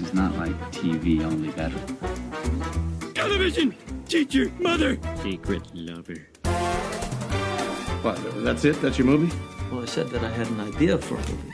is not like TV, only better. Television! Teacher, mother! Secret lover. What, that's it? That's your movie? Well, I said that I had an idea for a movie.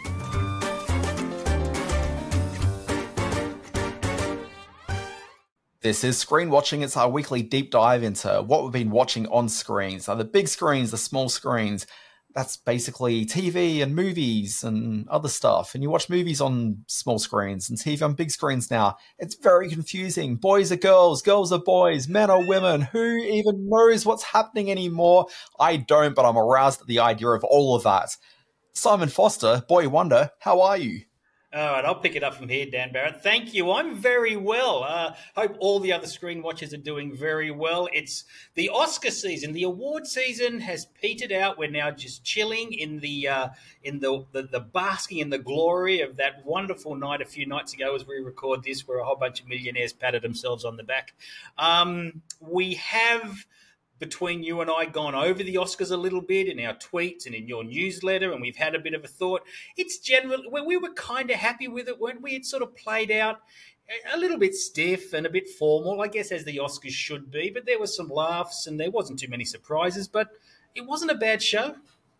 This is Screen Watching. It's our weekly deep dive into what we've been watching on screens. Now, the big screens, the small screens, that's basically TV and movies and other stuff. And you watch movies on small screens and TV on big screens now. It's very confusing. Boys are girls, girls are boys, men are women. Who even knows what's happening anymore? I don't, but I'm aroused at the idea of all of that. Simon Foster, Boy Wonder, how are you? All right, I'll pick it up from here, Dan Barrett. Thank you. I'm very well. Hope all the other screen watchers are doing very well. It's the Oscar season. The award season has petered out. We're now just chilling in the basking in the glory of that wonderful night a few nights ago as we record this, where a whole bunch of millionaires patted themselves on the back. We have, between you and I, gone over the Oscars a little bit in our tweets and in your newsletter, and we've had a bit of a thought. It's generally, we were kind of happy with it, weren't we? It sort of played out a little bit stiff and a bit formal, I guess, as the Oscars should be, but there were some laughs and there wasn't too many surprises, but it wasn't a bad show.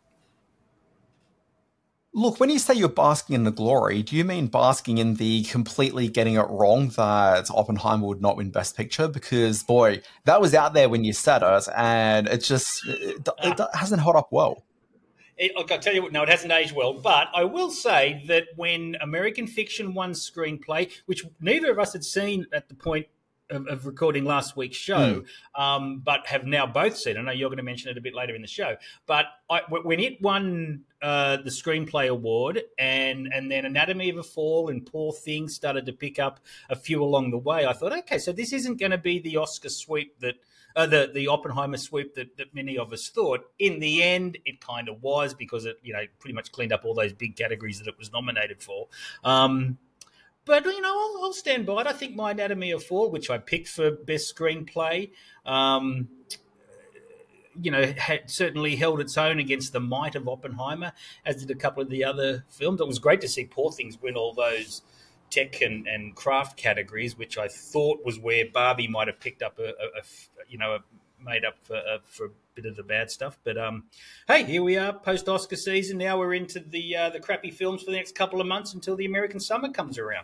Look, when you say you're basking in the glory, do you mean basking in the completely getting it wrong that Oppenheimer would not win Best Picture? Because, boy, that was out there when you said it, and it hasn't held up well. Look, I'll tell you what, no, it hasn't aged well, but I will say that when American Fiction won screenplay, which neither of us had seen at the point of recording last week's show, but have now both seen. I know you're going to mention it a bit later in the show. But when it won the screenplay award, and then Anatomy of a Fall and Poor Things started to pick up a few along the way, I thought, okay, so this isn't going to be the Oscar sweep that the Oppenheimer sweep that many of us thought. In the end, it kind of was, because it pretty much cleaned up all those big categories that it was nominated for. But, I'll stand by it. I think my Anatomy of a Fall, which I picked for Best Screenplay, had certainly held its own against the might of Oppenheimer, as did a couple of the other films. It was great to see Poor Things win all those tech and craft categories, which I thought was where Barbie might have picked up made up for a bit of the bad stuff. But hey, here we are, post-Oscar season. Now we're into the crappy films for the next couple of months until the American summer comes around.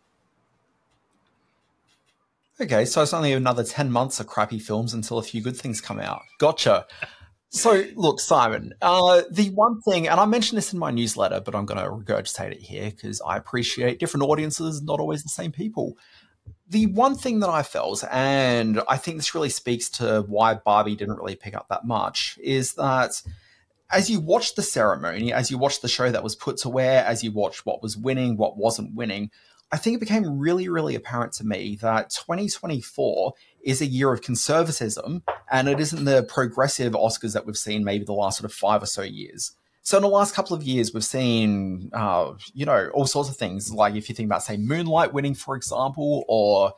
Okay, so it's only another 10 months of crappy films until a few good things come out. Gotcha. So, look, Simon, the one thing, and I mentioned this in my newsletter, but I'm going to regurgitate it here because I appreciate different audiences, not always the same people. The one thing that I felt, and I think this really speaks to why Barbie didn't really pick up that much, is that as you watch the ceremony, as you watch the show that was put to wear, as you watch what was winning, what wasn't winning, I think it became really, really apparent to me that 2024 is a year of conservatism, and it isn't the progressive Oscars that we've seen maybe the last sort of 5 or so years. So in the last couple of years, we've seen, all sorts of things. Like if you think about, say, Moonlight winning, for example, or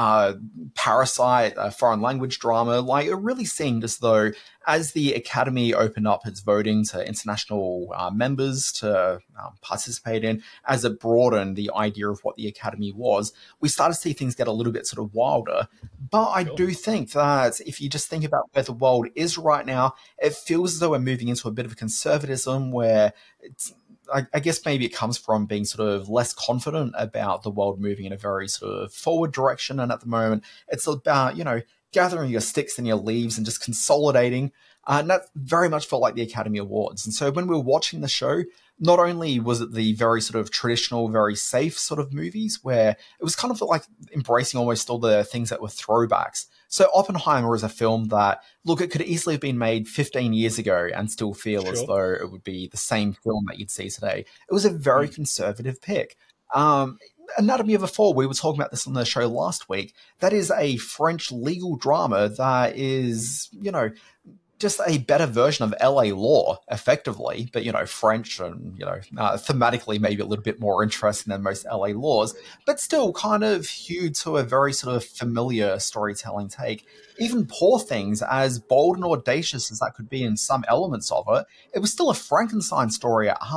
Parasite, a foreign language drama, like it really seemed as though as the Academy opened up its voting to international members to participate in, as it broadened the idea of what the Academy was, we started to see things get a little bit sort of wilder. But I do think that if you just think about where the world is right now, it feels as though we're moving into a bit of conservatism where it's, I guess maybe it comes from being sort of less confident about the world moving in a very sort of forward direction. And at the moment, it's about, gathering your sticks and your leaves and just consolidating. And that very much felt like the Academy Awards. And so when we were watching the show, not only was it the very sort of traditional, very safe sort of movies where it was kind of like embracing almost all the things that were throwbacks. So Oppenheimer is a film that, look, it could easily have been made 15 years ago and still feel as though it would be the same film that you'd see today. It was a very conservative pick. Anatomy of a Fall, we were talking about this on the show last week. That is a French legal drama that is, just a better version of LA Law, effectively, but, French and, thematically maybe a little bit more interesting than most LA Laws, but still kind of hewed to a very sort of familiar storytelling take. Even Poor Things, as bold and audacious as that could be in some elements of it, it was still a Frankenstein story at heart,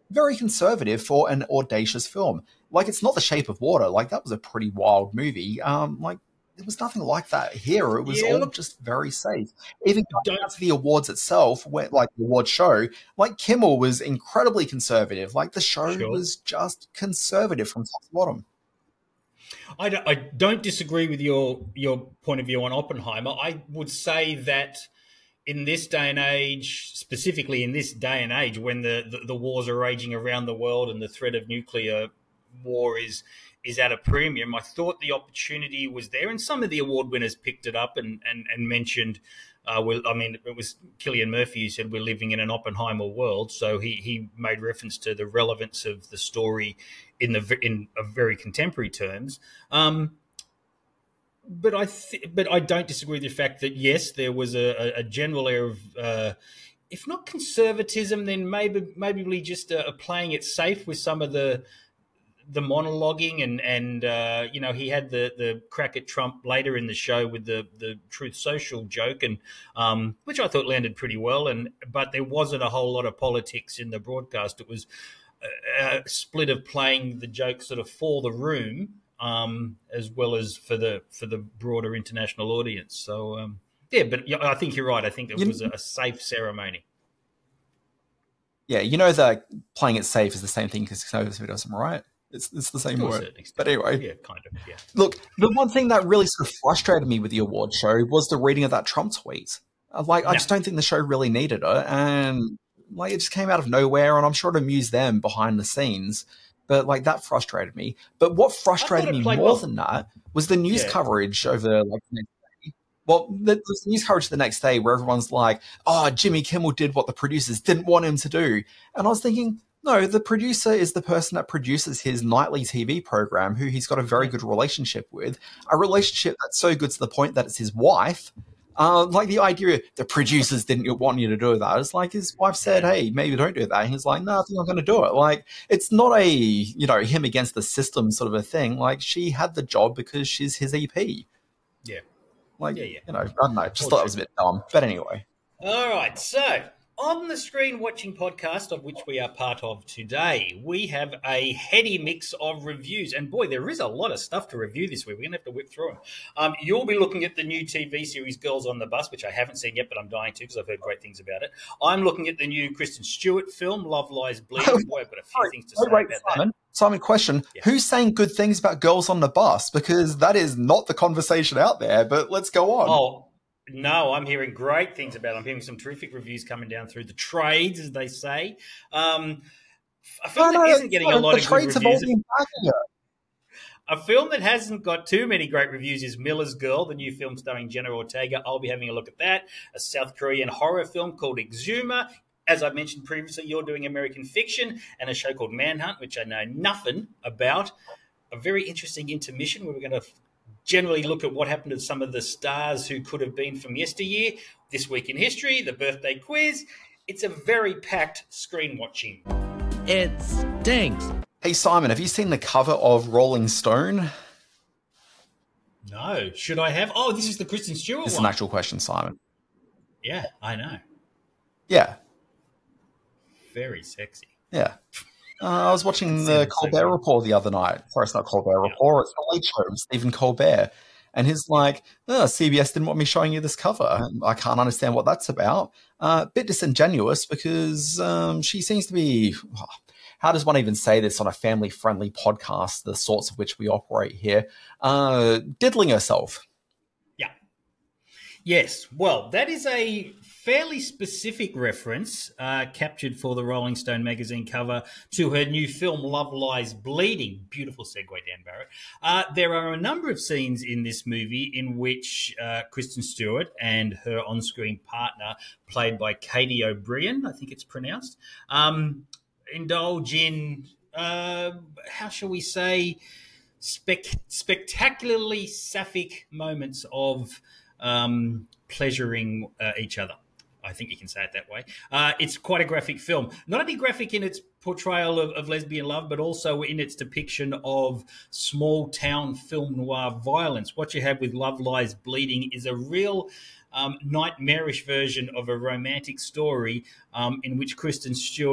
very conservative for an audacious film. Like, it's not The Shape of Water. Like, that was a pretty wild movie. Like, there was nothing like that here. It was all just very safe. Even going down to the awards itself, where, like the award show, like Kimmel was incredibly conservative. Like, the show was just conservative from top to bottom. I don't disagree with your point of view on Oppenheimer. I would say that in this day and age, specifically in this day and age when the wars are raging around the world and the threat of nuclear war is at a premium, I thought the opportunity was there, and some of the award winners picked it up and mentioned. It was Cillian Murphy who said we're living in an Oppenheimer world, so he made reference to the relevance of the story in very contemporary terms. But I don't disagree with the fact that yes, there was a general air of, if not conservatism, then maybe just playing it safe with some of the monologuing and he had the crack at Trump later in the show with the Truth Social joke, and which I thought landed pretty well. But there wasn't a whole lot of politics in the broadcast. It was a split of playing the joke sort of for the room, as well as for the broader international audience. So but I think you're right. I think it was a safe ceremony. Yeah, that playing it safe is the same thing as conservatism, right? It's the same word. But anyway. Yeah, kind of, yeah. Look, the one thing that really sort of frustrated me with the award show was the reading of that Trump tweet. I just don't think the show really needed it. And, it just came out of nowhere, and I'm sure it amused them behind the scenes. But, that frustrated me. But what frustrated me more than that was the news coverage over, the next day. Well, the news coverage the next day where everyone's like, oh, Jimmy Kimmel did what the producers didn't want him to do. And I was thinking, no, the producer is the person that produces his nightly TV program, who he's got a very good relationship with, a relationship that's so good to the point that it's his wife. The idea the producers didn't want you to do that. It's like his wife said, hey, maybe don't do that. And he's like, no, I think I'm going to do it. It's not a, him against the system sort of a thing. She had the job because she's his EP. Yeah. I don't know. Just thought it was a bit dumb. But anyway. All right. So, on the Screen Watching podcast, of which we are part of today, we have a heady mix of reviews. And boy, there is a lot of stuff to review this week. We're going to have to whip through them. You'll be looking at the new TV series Girls on the Bus, which I haven't seen yet, but I'm dying to because I've heard great things about it. I'm looking at the new Kristen Stewart film, Love Lies Bleeding. Boy, I've got a few things to say about Simon. that. Simon, question. Yeah. Who's saying good things about Girls on the Bus? Because that is not the conversation out there, but let's go on. Oh, no, I'm hearing great things about it. I'm hearing some terrific reviews coming down through the trades, as they say. A film that isn't getting a lot of good reviews. A film that hasn't got too many great reviews is Miller's Girl, the new film starring Jenna Ortega. I'll be having a look at that. A South Korean horror film called Exuma. As I mentioned previously, you're doing American Fiction, and a show called Manhunt, which I know nothing about. A very interesting intermission where we're going to generally look at what happened to some of the stars who could have been from yesteryear. This Week in History, the birthday quiz. It's a very packed screen watching. It stinks. Hey, Simon, have you seen the cover of Rolling Stone? No. Should I have? Oh, this is the Kristen Stewart one. It's an actual question, Simon. Yeah, I know. Yeah. Very sexy. Yeah. I was watching the Colbert Report the other night. Sorry, it's not Colbert Report. It's the Late Show with Stephen Colbert. And he's like, CBS didn't want me showing you this cover. I can't understand what that's about. A bit disingenuous because she seems to be, how does one even say this on a family-friendly podcast, the sorts of which we operate here, diddling herself. Yeah. Yes. Well, that is a fairly specific reference captured for the Rolling Stone magazine cover to her new film, Love Lies Bleeding. Beautiful segue, Dan Barrett. There are a number of scenes in this movie in which Kristen Stewart and her on-screen partner, played by Katie O'Brien, I think it's pronounced, indulge in, how shall we say, spectacularly sapphic moments of pleasuring each other. I think you can say it that way. It's quite a graphic film. Not only graphic in its portrayal of lesbian love, but also in its depiction of small-town film noir violence. What you have with Love Lies Bleeding is a real nightmarish version of a romantic story in which Kristen Stewart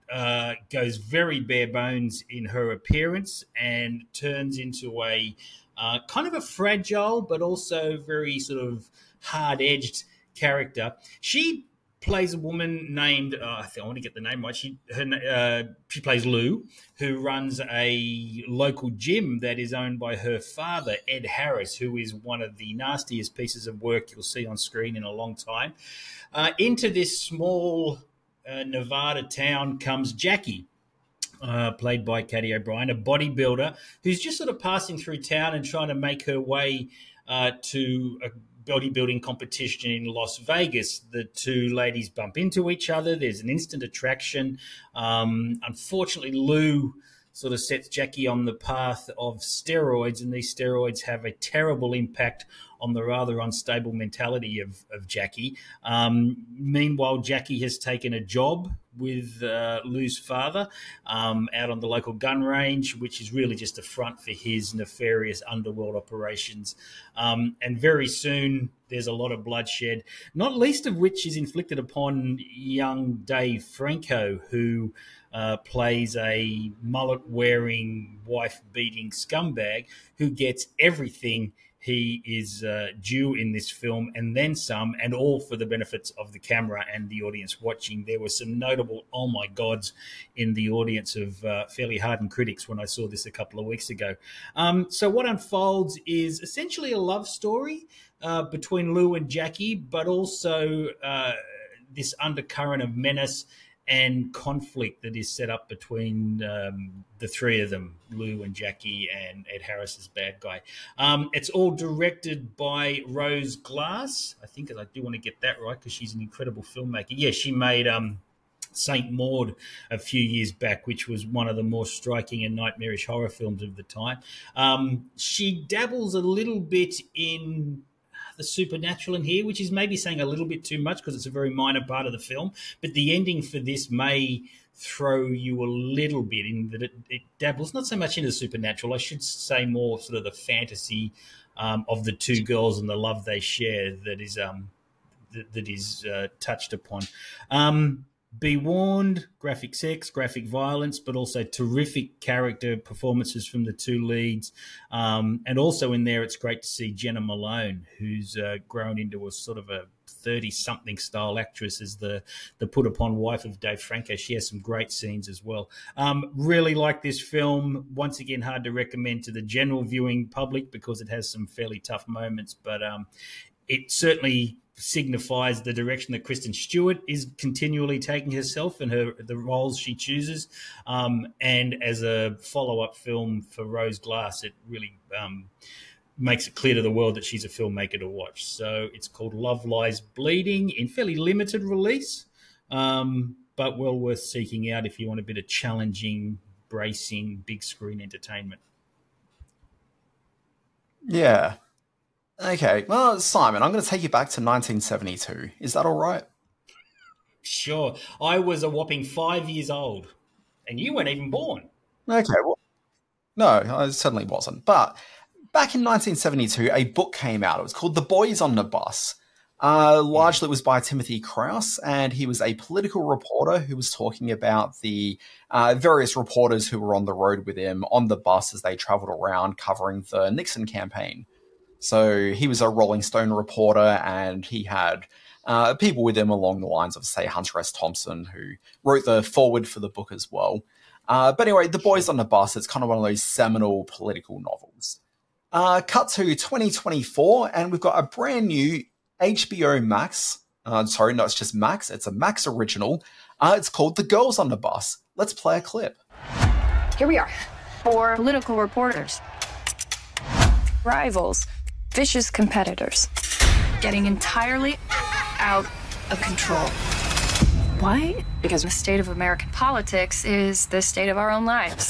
goes very bare bones in her appearance and turns into a kind of a fragile but also very sort of hard-edged character. She plays a woman named I want to get the name right. She plays Lou, who runs a local gym that is owned by her father, Ed Harris, who is one of the nastiest pieces of work you'll see on screen in a long time. Into this small Nevada town comes Jackie, played by Katie O'Brien, a bodybuilder who's just sort of passing through town and trying to make her way to a bodybuilding competition in Las Vegas. The two ladies bump into each other. There's an instant attraction. Unfortunately, Lou sort of sets Jackie on the path of steroids, and these steroids have a terrible impact on the rather unstable mentality of Jackie. Meanwhile, Jackie has taken a job with Lou's father out on the local gun range, which is really just a front for his nefarious underworld operations. And very soon there's a lot of bloodshed, not least of which is inflicted upon young Dave Franco, who plays a mullet-wearing, wife-beating scumbag who gets everything he is due in this film, and then some, and all for the benefits of the camera and the audience watching. There were some notable oh my gods in the audience of fairly hardened critics when I saw this a couple of weeks ago. So what unfolds is essentially a love story between Lou and Jackie, but also this undercurrent of menace and conflict that is set up between the three of them, Lou and Jackie and Ed Harris's bad guy. It's all directed by Rose Glass. I think I do want to get that right because she's an incredible filmmaker. Yeah, she made Saint Maud a few years back, which was one of the more striking and nightmarish horror films of the time. She dabbles a little bit in the supernatural in here, which is maybe saying a little bit too much because it's a very minor part of the film, but the ending for this may throw you a little bit in that it dabbles not so much into the supernatural, I should say more sort of the fantasy of the two girls and the love they share that is touched upon. Be warned, graphic sex, graphic violence, but also terrific character performances from the two leads. And also in there, it's great to see Jenna Malone, who's grown into a sort of a 30-something style actress as the put-upon wife of Dave Franco. She has some great scenes as well. Really like this film. Once again, hard to recommend to the general viewing public because it has some fairly tough moments, but it certainly signifies the direction that Kristen Stewart is continually taking herself and the roles she chooses. And as a follow-up film for Rose Glass, it really makes it clear to the world that she's a filmmaker to watch. So it's called Love Lies Bleeding in fairly limited release, but well worth seeking out if you want a bit of challenging, bracing, big screen entertainment. Yeah. Okay, well, Simon, I'm going to take you back to 1972. Is that all right? Sure. I was a whopping 5 years old, and you weren't even born. Okay, well, no, I certainly wasn't. But back in 1972, a book came out. It was called The Boys on the Bus. Largely it was by Timothy Krause, and he was a political reporter who was talking about the various reporters who were on the road with him on the bus as they traveled around covering the Nixon campaign. So he was a Rolling Stone reporter, and he had people with him along the lines of, say, Hunter S. Thompson, who wrote the foreword for the book as well. But anyway, The Boys on the Bus, it's kind of one of those seminal political novels. Cut to 2024, and we've got a brand new HBO Max. Sorry, no, it's just Max. It's a Max original. It's called The Girls on the Bus. Let's play a clip. Here we are. 4 political reporters. Rivals. Vicious competitors. Getting entirely out of control. Why? Because the state of American politics is the state of our own lives.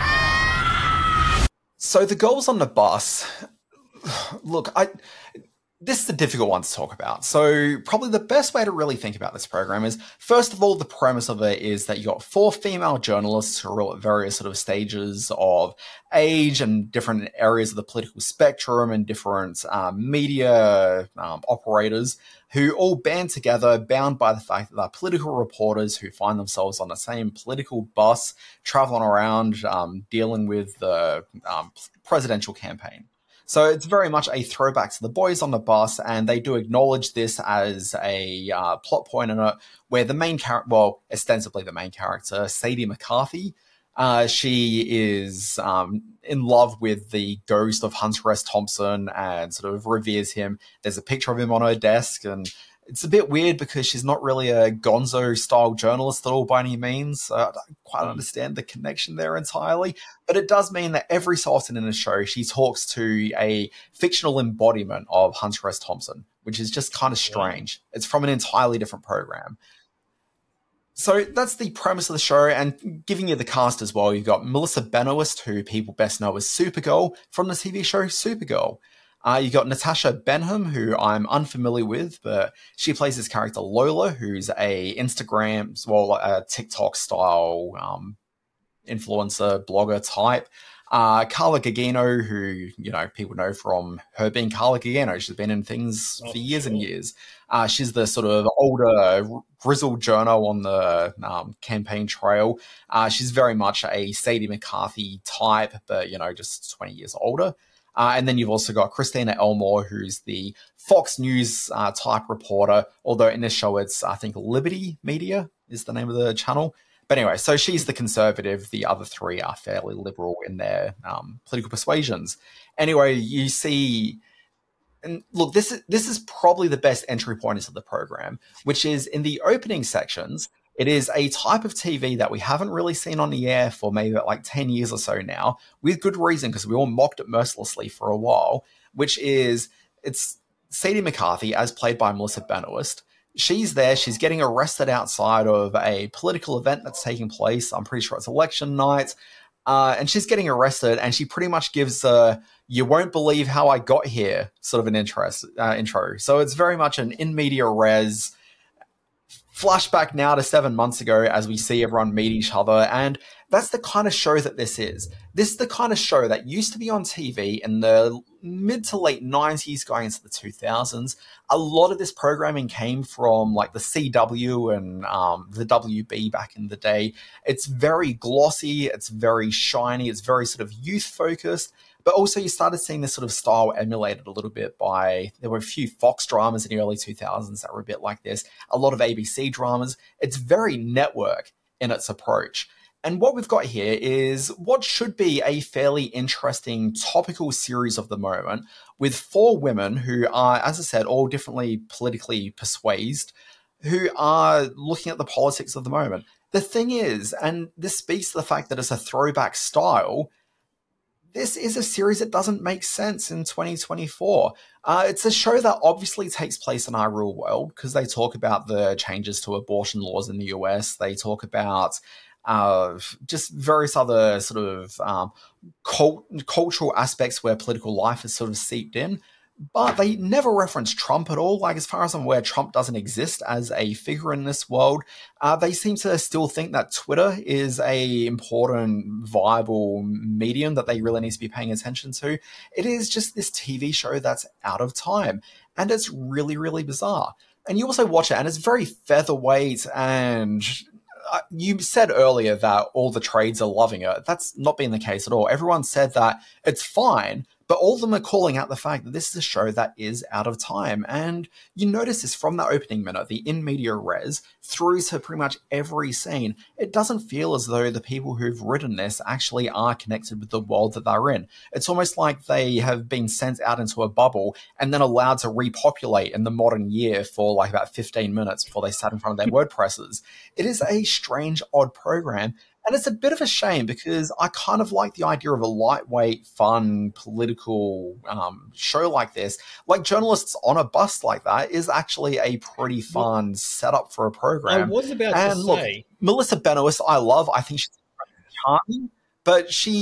So The Girls on the Bus, look, This is a difficult one to talk about. So probably the best way to really think about this program is, first of all, the premise of it is that you got 4 female journalists who are all at various sort of stages of age and different areas of the political spectrum and different media operators who all band together, bound by the fact that they're political reporters who find themselves on the same political bus, traveling around, dealing with the presidential campaign. So it's very much a throwback to The Boys on the Bus, and they do acknowledge this as a plot point in it, where the main character, well, ostensibly the main character, Sadie McCarthy, she is in love with the ghost of Hunter S. Thompson and sort of reveres him. There's a picture of him on her desk, and it's a bit weird because she's not really a gonzo-style journalist at all by any means. I don't quite understand the connection there entirely. But it does mean that every so often in a show, she talks to a fictional embodiment of Hunter S. Thompson, which is just kind of strange. It's from an entirely different program. So that's the premise of the show, and giving you the cast as well, you've got Melissa Benoist, who people best know as Supergirl from the TV show Supergirl. You got Natasha Benham, who I'm unfamiliar with, but she plays this character Lola, who's a Instagram, well, a TikTok-style influencer, blogger type. Carla Gugino, who, you know, people know from her being Carla Gugino. She's been in things for years and years. She's the sort of older, grizzled journo on the campaign trail. She's very much a Sadie McCarthy type, but, you know, just 20 years older. And then you've also got Christina Elmore, who's the Fox News type reporter, although in this show it's, I think, Liberty Media is the name of the channel. But anyway, so she's the conservative. The other 3 are fairly liberal in their political persuasions. Anyway, you see... And look, this is probably the best entry point into the program, which is in the opening sections. It is a type of TV that we haven't really seen on the air for maybe like 10 years or so now, with good reason, because we all mocked it mercilessly for a while, which is, it's Sadie McCarthy, as played by Melissa Benoist. She's there, she's getting arrested outside of a political event that's taking place. I'm pretty sure it's election night. And she's getting arrested, and she pretty much gives you won't believe how I got here sort of an intro. So it's very much an in media res flashback now to 7 months ago as we see everyone meet each other. And that's the kind of show that this is. This is the kind of show that used to be on TV in the mid to late 90s going into the 2000s. A lot of this programming came from like the CW and the WB back in the day. It's very glossy. It's very shiny. It's very sort of youth focused. But also you started seeing this sort of style emulated a little bit by, there were a few Fox dramas in the early 2000s that were a bit like this, a lot of ABC dramas. It's very network in its approach. And what we've got here is what should be a fairly interesting topical series of the moment with 4 women who are, as I said, all differently politically persuaded, who are looking at the politics of the moment. The thing is, and this speaks to the fact that it's a throwback style, this is a series that doesn't make sense in 2024. It's a show that obviously takes place in our real world because they talk about the changes to abortion laws in the US. They talk about just various other sort of cultural aspects where political life is sort of seeped in. But they never reference Trump at all. Like, as far as I'm aware, Trump doesn't exist as a figure in this world. They seem to still think that Twitter is a important, viable medium that they really need to be paying attention to. It is just this TV show that's out of time. And it's really, really bizarre. And you also watch it, and it's very featherweight, and you said earlier that all the trades are loving it. That's not been the case at all. Everyone said that it's fine, but all of them are calling out the fact that this is a show that is out of time. And you notice this from the opening minute, the in media res, through to pretty much every scene. It doesn't feel as though the people who've written this actually are connected with the world that they're in. It's almost like they have been sent out into a bubble and then allowed to repopulate in the modern year for like about 15 minutes before they sat in front of their WordPresses. It is a strange, odd program. And it's a bit of a shame because I kind of like the idea of a lightweight, fun, political show like this. Like, Journalists on a Bus like that is actually a pretty fun setup for a program. I was about to say. Melissa Benoist, I love. I think she's charming, but she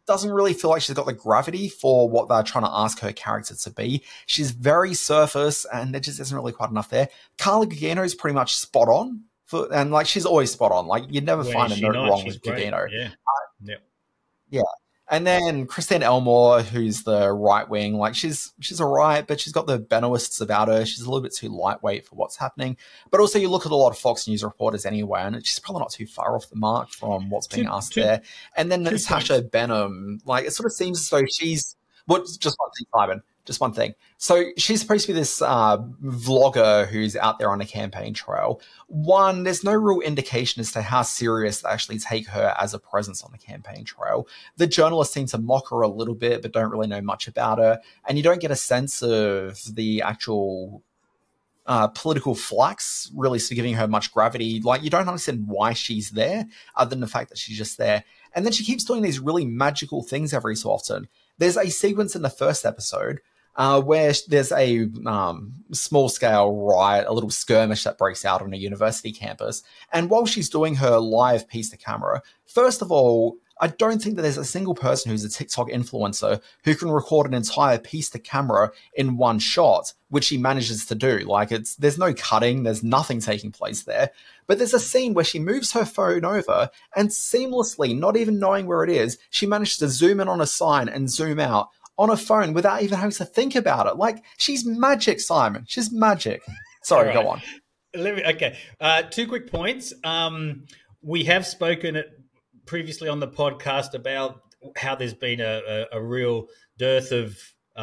doesn't really feel like she's got the gravity for what they're trying to ask her character to be. She's very surface, and there just isn't really quite enough there. Carla Gugino is pretty much spot on, and like she's always spot on. Like you'd never find a note wrong with Gugino. Yeah. Yeah. And then Christine Elmore, who's the right wing, like she's all right, but she's got the Benoists about her. She's a little bit too lightweight for what's happening. But also you look at a lot of Fox News reporters anyway, and she's probably not too far off the mark from what's being asked there. And then Natasha Benham, like it sort of seems as though she's just one thing, Simon. Just one thing. So she's supposed to be this vlogger who's out there on a campaign trail. One, there's no real indication as to how serious they actually take her as a presence on the campaign trail. The journalists seem to mock her a little bit, but don't really know much about her. And you don't get a sense of the actual political flux really giving her much gravity. Like you don't understand why she's there other than the fact that she's just there. And then she keeps doing these really magical things every so often. There's a sequence in the first episode where there's a small-scale riot, a little skirmish that breaks out on a university campus. And while she's doing her live piece to camera, first of all, I don't think that there's a single person who's a TikTok influencer who can record an entire piece to camera in one shot, which she manages to do. Like there's no cutting, there's nothing taking place there. But there's a scene where she moves her phone over and seamlessly, not even knowing where it is, she managed to zoom in on a sign and zoom out on a phone without even having to think about it. Like, she's magic, Simon. She's magic. Sorry, right. Go on. Okay. 2 quick points. We have spoken previously on the podcast about how there's been a real dearth of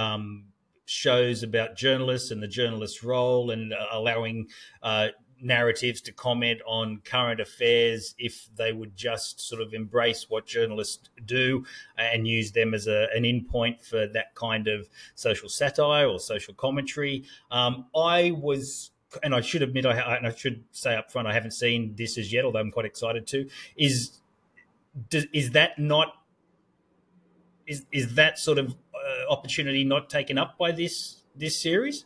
shows about journalists and the journalist's role and allowing narratives to comment on current affairs if they would just sort of embrace what journalists do and use them as an in point for that kind of social satire or social commentary. And I should admit, and I should say up front, I haven't seen this as yet, although I'm quite excited to. Is that sort of opportunity not taken up by this series?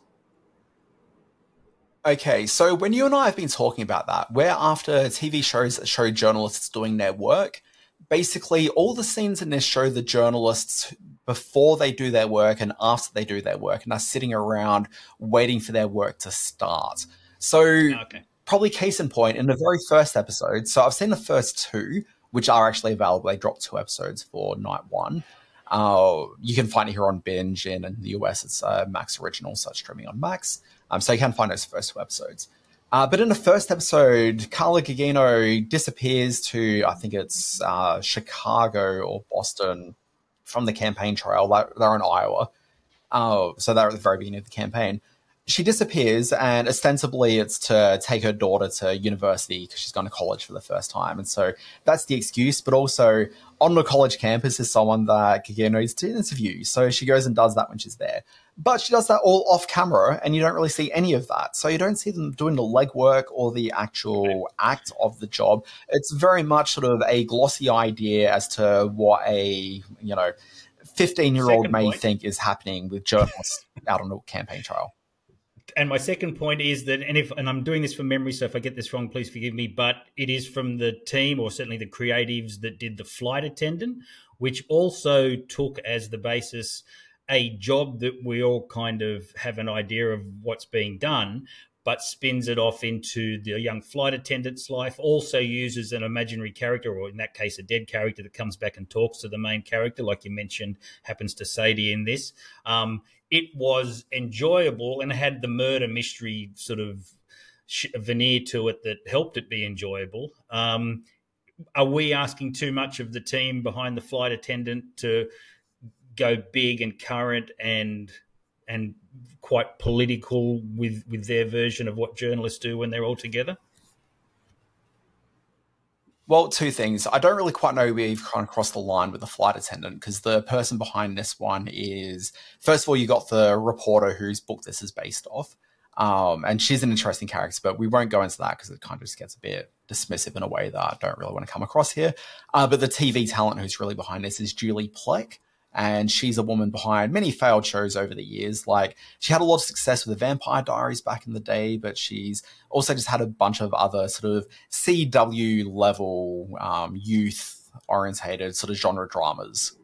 Okay, so when you and I have been talking about that, we're after TV shows that show journalists doing their work. Basically, all the scenes in this show the journalists before they do their work and after they do their work, and are sitting around waiting for their work to start. So Probably case in point, in the very first episode, so I've seen the first 2, which are actually available. They dropped 2 episodes for night 1. You can find it here on Binge, and in the US it's Max Original, so it's streaming on Max. So you can find those first 2 episodes. But in the first episode, Carla Gugino disappears to, I think it's Chicago or Boston from the campaign trail. They're in Iowa. So they're at the very beginning of the campaign. She disappears, and ostensibly it's to take her daughter to university because she's gone to college for the first time. And so that's the excuse. But also on the college campus is someone that Gugino needs to interview. So she goes and does that when she's there. But she does that all off camera, and you don't really see any of that. So you don't see them doing the legwork or the actual act of the job. It's very much sort of a glossy idea as to what a 15-year-old may think is happening with journalists out on a campaign trail. And my second point is that, and I'm doing this from memory, so if I get this wrong, please forgive me, but it is from the team, or certainly the creatives that did The Flight Attendant, which also took as the basis a job that we all kind of have an idea of what's being done, but spins it off into the young flight attendant's life, also uses an imaginary character, or in that case, a dead character that comes back and talks to the main character, like you mentioned, happens to Sadie in this. It was enjoyable and had the murder mystery sort of veneer to it that helped it be enjoyable. Are we asking too much of the team behind The Flight Attendant to go big and current and quite political with their version of what journalists do when they're all together? Well, 2 things. I don't really quite know where you've kind of crossed the line with The Flight Attendant, because the person behind this one is, first of all, you got the reporter whose book this is based off. And she's an interesting character, but we won't go into that because it kind of just gets a bit dismissive in a way that I don't really want to come across here. But the TV talent who's really behind this is Julie Plec. And she's a woman behind many failed shows over the years. Like, she had a lot of success with The Vampire Diaries back in the day, but she's also just had a bunch of other sort of CW level, youth orientated sort of genre dramas.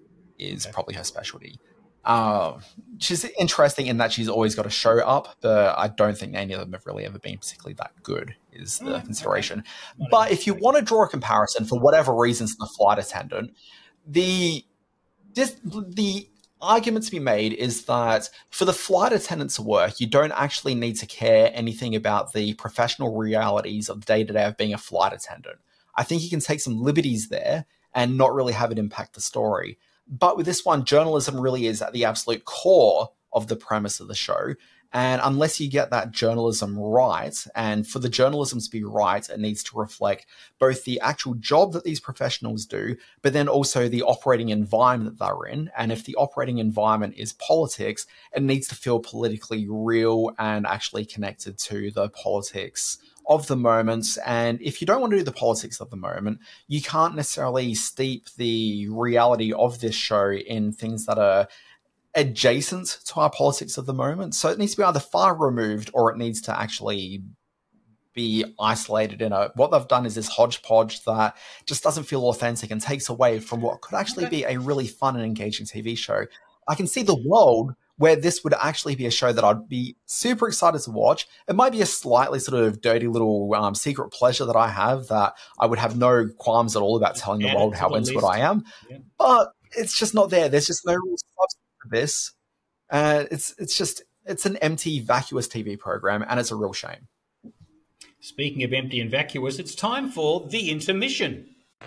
is probably her specialty. She's interesting in that she's always got a show up, but I don't think any of them have really ever been particularly that good, is the consideration. Okay. But if you want to draw a comparison for whatever reasons, the flight attendant, the argument to be made is that for the flight attendant's work, you don't actually need to care anything about the professional realities of the day-to-day of being a flight attendant. I think you can take some liberties there and not really have it impact the story. But with this one, journalism really is at the absolute core of the premise of the show. And unless you get that journalism right, and for the journalism to be right, it needs to reflect both the actual job that these professionals do, but then also the operating environment that they're in. And if the operating environment is politics, it needs to feel politically real and actually connected to the politics of the moment. And if you don't want to do the politics of the moment, you can't necessarily steep the reality of this show in things that are adjacent to our politics of the moment. So it needs to be either far removed or it needs to actually be isolated in what they've done is this hodgepodge that just doesn't feel authentic and takes away from what could actually be a really fun and engaging TV show. I can see the world where this would actually be a show that I'd be super excited to watch. It might be a slightly sort of dirty little secret pleasure that I have that I would have no qualms at all about telling the world how into it I am. Yeah. But it's just not there. There's just no real substance to this. It's an empty, vacuous TV program, and it's a real shame. Speaking of empty and vacuous, it's time for the intermission.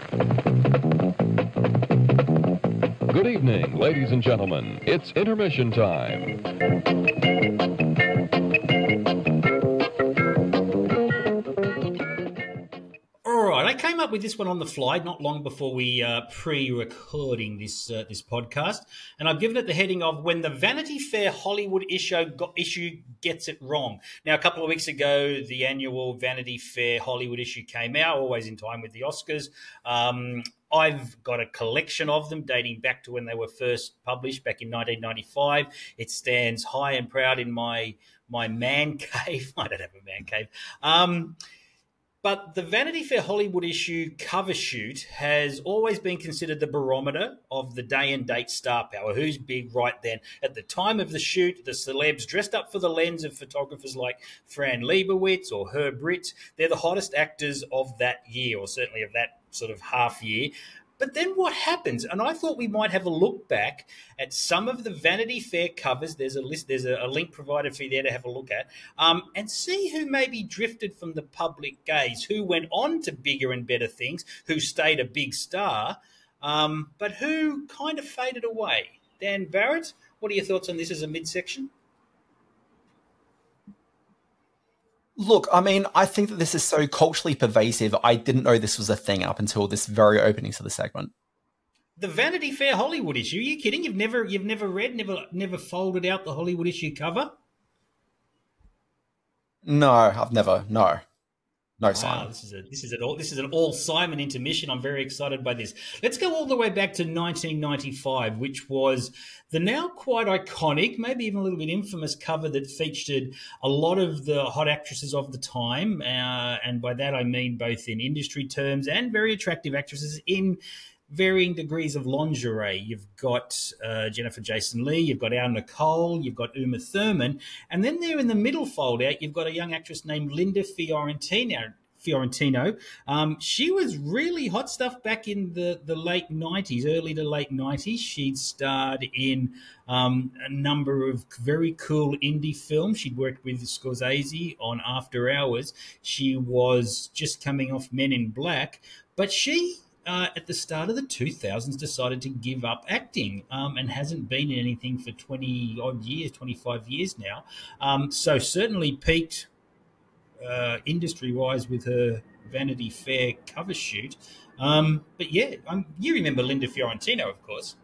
Good evening, ladies and gentlemen. It's intermission time. All right, I came up with this one on the fly not long before we pre-recording this podcast, and I've given it the heading of "When the Vanity Fair Hollywood issue gets it wrong." Now, a couple of weeks ago, the annual Vanity Fair Hollywood issue came out, always in time with the Oscars. I've got a collection of them dating back to when they were first published back in 1995. It stands high and proud in my man cave. I don't have a man cave. But the Vanity Fair Hollywood issue cover shoot has always been considered the barometer of the day and date star power. Who's big right then? At the time of the shoot, the celebs dressed up for the lens of photographers like Fran Lebowitz or Herb Ritts. They're the hottest actors of that year, or certainly of that sort of half year. But then what happens? And I thought we might have a look back at some of the Vanity Fair covers. There's a list. There's a link provided for you there to have a look at, and see who maybe drifted from the public gaze, who went on to bigger and better things, who stayed a big star, but who kind of faded away. Dan Barrett, what are your thoughts on this as a midsection? Look, I mean, I think that this is so culturally pervasive. I didn't know this was a thing up until this very opening to the segment. The Vanity Fair Hollywood issue? Are you kidding? You've never read, never folded out the Hollywood issue cover? No, I've never. No. No, Simon. Wow, this is an all Simon intermission. I'm very excited by this. Let's go all the way back to 1995, which was the now quite iconic, maybe even a little bit infamous cover that featured a lot of the hot actresses of the time, and by that I mean both in industry terms and very attractive actresses in varying degrees of lingerie. You've got Jennifer Jason Leigh, you've got Al Nicole, you've got Uma Thurman, and then there in the middle fold out, you've got a young actress named Linda Fiorentino. She was really hot stuff back in the late 90s, early to late 90s. She'd starred in a number of very cool indie films. She'd worked with Scorsese on After Hours. She was just coming off Men in Black, but she at the start of the 2000s decided to give up acting and hasn't been in anything for 20-odd years, 25 years now. So certainly peaked industry-wise with her Vanity Fair cover shoot. But yeah, you remember Linda Fiorentino, of course.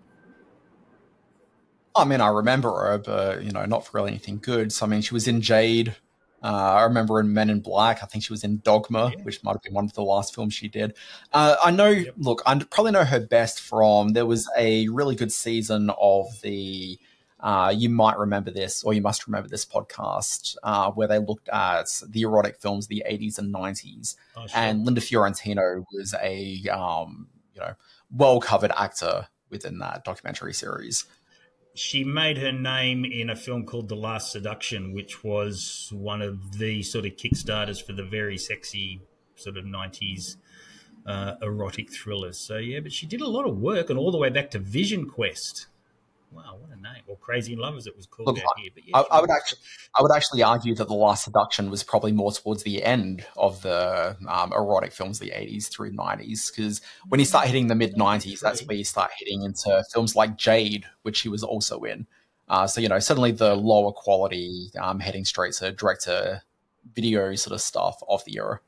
I mean, I remember her, but, not for really anything good. So, I mean, she was in Jade. I remember in Men in Black. I think she was in Dogma, which might have been one of the last films she did. I know, look, I probably know her best from, there was a really good season of the, you might remember this, or you must remember this podcast, where they looked at the erotic films of the 80s and 90s. Oh, sure. And Linda Fiorentino was a, well-covered actor within that documentary series. She made her name in a film called The Last Seduction, which was one of the sort of kickstarters for the very sexy sort of 90s erotic thrillers. So, yeah, but she did a lot of work, and all the way back to Vision Quest. Wow, what a name. Or Crazy in Love, as it was called out here. But yeah, I would actually argue that The Last Seduction was probably more towards the end of the erotic films of the 80s through 90s, because when you start hitting the mid-90s, that's where you start hitting into films like Jade, which he was also in. So, you know, suddenly the lower quality heading straight to direct-to-video sort of stuff of the era.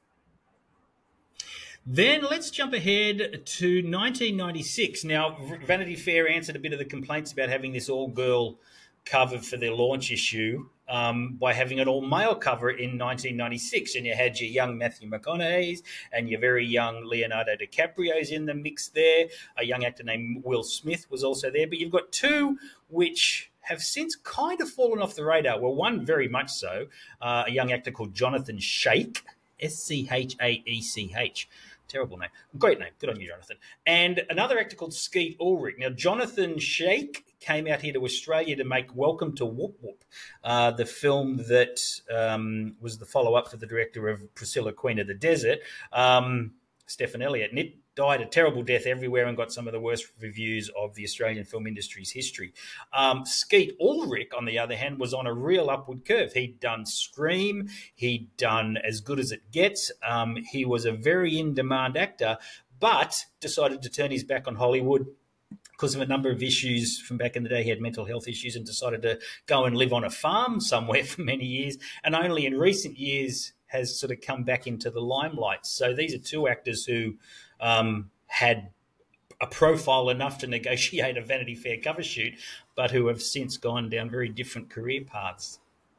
Then let's jump ahead to 1996. Now, Vanity Fair answered a bit of the complaints about having this all-girl cover for their launch issue by having an all-male cover in 1996. And you had your young Matthew McConaughey's and your very young Leonardo DiCaprio's in the mix there. A young actor named Will Smith was also there. But you've got two which have since kind of fallen off the radar. Well, one very much so, a young actor called Jonathan Schaech, Schaech. Terrible name. Great name. Good on you, Jonathan. And another actor called Skeet Ulrich. Now, Jonathan Schaech came out here to Australia to make Welcome to Whoop Whoop, the film that was the follow-up for the director of Priscilla, Queen of the Desert, Stephen Elliott. And it died a terrible death everywhere and got some of the worst reviews of the Australian film industry's history. Skeet Ulrich, on the other hand, was on a real upward curve. He'd done Scream. He'd done As Good as It Gets. He was a very in-demand actor, but decided to turn his back on Hollywood because of a number of issues from back in the day. He had mental health issues and decided to go and live on a farm somewhere for many years, and only in recent years has sort of come back into the limelight. So these are two actors who had a profile enough to negotiate a Vanity Fair cover shoot, but who have since gone down very different career paths.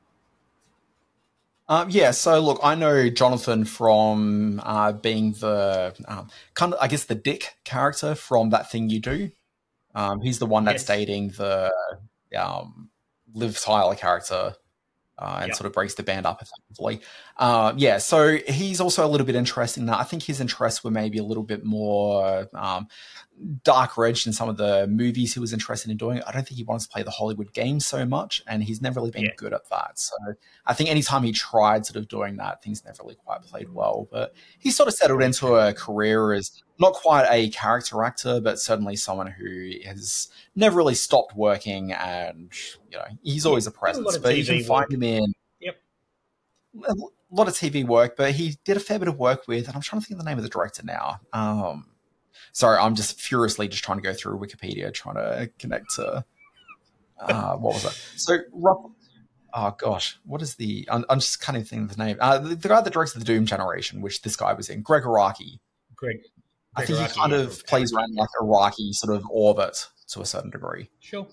So look, I know Jonathan from being the kind of, I guess, the dick character from That Thing You Do. He's the one that's dating the Liv Tyler character. And sort of breaks the band up effectively. So he's also a little bit interested in that. I think his interests were maybe a little bit more darker edged in some of the movies he was interested in doing. I don't think he wants to play the Hollywood game so much, and he's never really been good at that. So I think anytime he tried sort of doing that, things never really quite played well. But he sort of settled into a career as not quite a character actor, but certainly someone who has never really stopped working, and you know, he's always a presence. But you can find him in a lot of TV work, but he did a fair bit of work with, and I'm trying to think of the name of the director now. Sorry, I'm just furiously just trying to go through Wikipedia, trying to connect to what was it? So, oh gosh, what is the? I'm just kind of thinking of the name. The guy that directs the Doom Generation, which this guy was in, Greg Araki. I think he kind of plays around like Araki sort of orbit to a certain degree. Sure.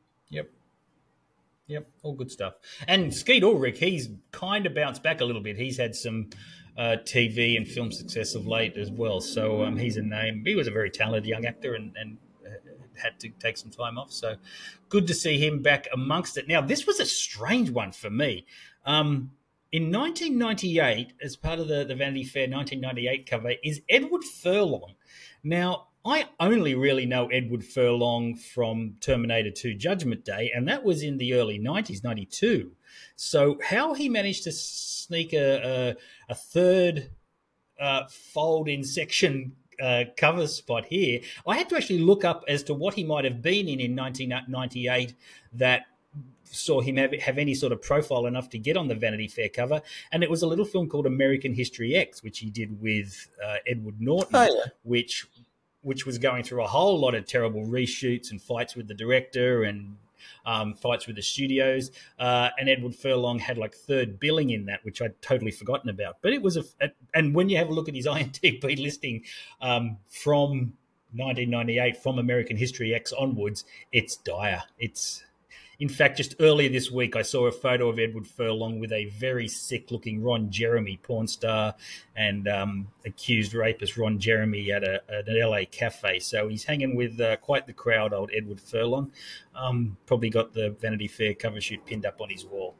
Yep, all good stuff. And Skeet Ulrich, he's kind of bounced back a little bit. He's had some TV and film success of late as well. So he's a name. He was a very talented young actor and had to take some time off. So good to see him back amongst it. Now, this was a strange one for me. In 1998, as part of the Vanity Fair 1998 cover, is Edward Furlong. Now, I only really know Edward Furlong from Terminator 2 Judgment Day, and that was in the early 90s, 92. So how he managed to sneak a third fold-in section cover spot here, I had to actually look up as to what he might have been in 1998 that saw him have any sort of profile enough to get on the Vanity Fair cover. And it was a little film called American History X, which he did with Edward Norton, which was going through a whole lot of terrible reshoots and fights with the director and fights with the studios. And Edward Furlong had like third billing in that, which I'd totally forgotten about. But it was and when you have a look at his IMDb listing from 1998, from American History X onwards, it's dire. In fact, just earlier this week, I saw a photo of Edward Furlong with a very sick-looking Ron Jeremy, porn star and accused rapist Ron Jeremy at an LA cafe. So he's hanging with quite the crowd, old Edward Furlong. Probably got the Vanity Fair cover shoot pinned up on his wall.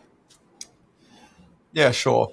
Yeah, sure.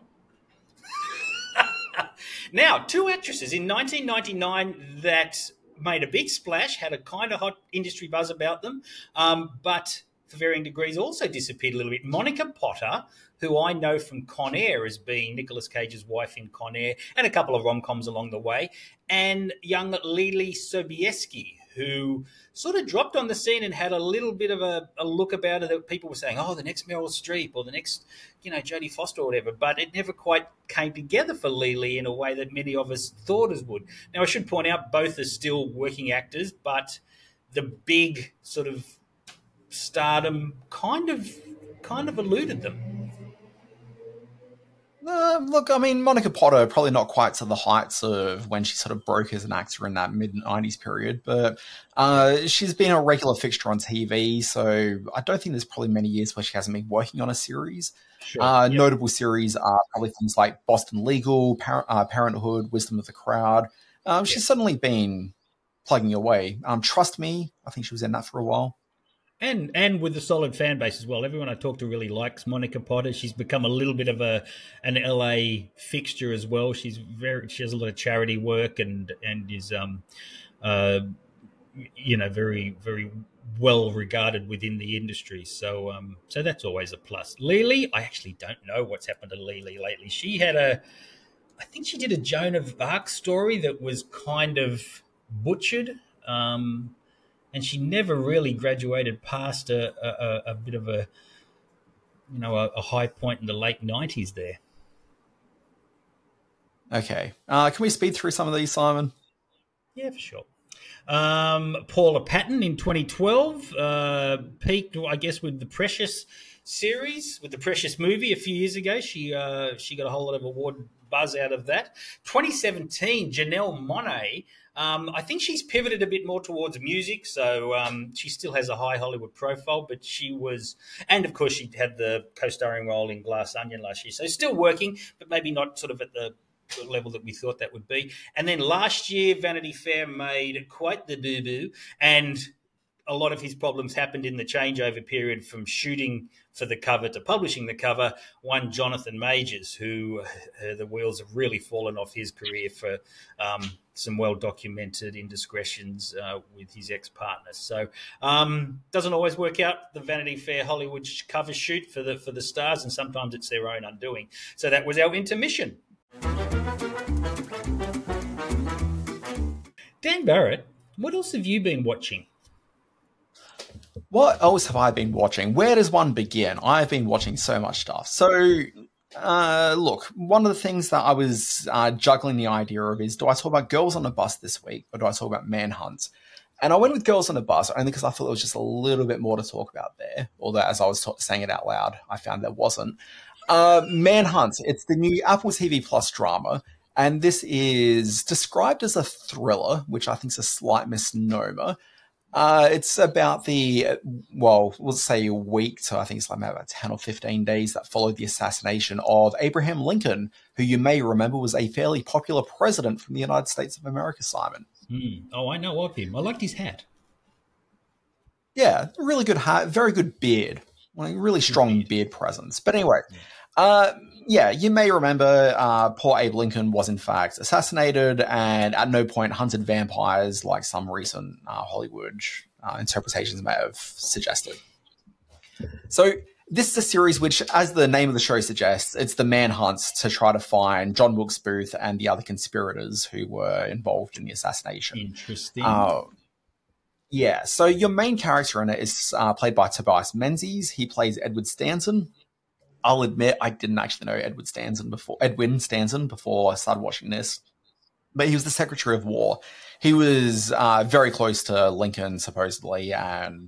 Now, two actresses in 1999 that made a big splash, had a kind of hot industry buzz about them, but for varying degrees also disappeared a little bit. Monica Potter, who I know from Con Air as being Nicolas Cage's wife in Con Air, and a couple of rom-coms along the way, and young Lily Sobieski, who sort of dropped on the scene and had a little bit of a look about her that people were saying, oh, the next Meryl Streep or the next, Jodie Foster or whatever. But it never quite came together for Lily in a way that many of us thought it would. Now, I should point out both are still working actors, but the big sort of stardom kind of eluded them. Look, I mean, Monica Potter, probably not quite to the heights of when she sort of broke as an actor in that mid-90s period, but she's been a regular fixture on TV, so I don't think there's probably many years where she hasn't been working on a series. Sure, Notable series are probably things like Boston Legal, Parenthood, Wisdom of the Crowd. She's suddenly been plugging away. Trust Me, I think she was in that for a while. And with a solid fan base as well. Everyone I talk to really likes Monica Potter. She's become a little bit of an LA fixture as well. She has a lot of charity work and is very, very well regarded within the industry. So that's always a plus. Lily, I actually don't know what's happened to Lily lately. She had I think she did a Joan of Arc story that was kind of butchered. And she never really graduated past a bit of a high point in the late 90s there. Okay. Can we speed through some of these, Simon? Yeah, for sure. Paula Patton in 2012 peaked, I guess, with the Precious series, with the Precious movie a few years ago. She got a whole lot of award buzz out of that. 2017, Janelle Monáe. I think she's pivoted a bit more towards music, so she still has a high Hollywood profile, but and of course she had the co-starring role in Glass Onion last year, so still working, but maybe not sort of at the level that we thought that would be. And then last year, Vanity Fair made quite the boo-boo, and a lot of his problems happened in the changeover period from shooting for the cover to publishing the cover. One Jonathan Majors, who the wheels have really fallen off his career for some well-documented indiscretions with his ex-partner. So doesn't always work out, the Vanity Fair Hollywood cover shoot for the stars, and sometimes it's their own undoing. So that was our intermission. Dan Barrett, what else have you been watching? What else have I been watching? Where does one begin? I've been watching so much stuff. So, look, one of the things that I was juggling the idea of is, do I talk about Girls on a Bus this week, or do I talk about Manhunt? And I went with Girls on a Bus only because I thought there was just a little bit more to talk about there. Although, as I was saying it out loud, I found there wasn't. Manhunt, it's the new Apple TV Plus drama. And this is described as a thriller, which I think is a slight misnomer. It's about we'll say a week to, I think it's like maybe about 10 or 15 days that followed the assassination of Abraham Lincoln, who you may remember was a fairly popular president from the United States of America, Simon. Oh, I know of him. I liked his hat. Yeah, really good hat, very good beard, like really strong beard presence. But anyway, you may remember poor Abe Lincoln was in fact assassinated and at no point hunted vampires like some recent Hollywood interpretations may have suggested. So this is a series which, as the name of the show suggests, it's the manhunt to try to find John Wilkes Booth and the other conspirators who were involved in the assassination. Interesting. So your main character in it is played by Tobias Menzies. He plays Edward Stanton. I'll admit I didn't actually know Edwin Stanton before I started watching this. But he was the Secretary of War. He was very close to Lincoln, supposedly, and,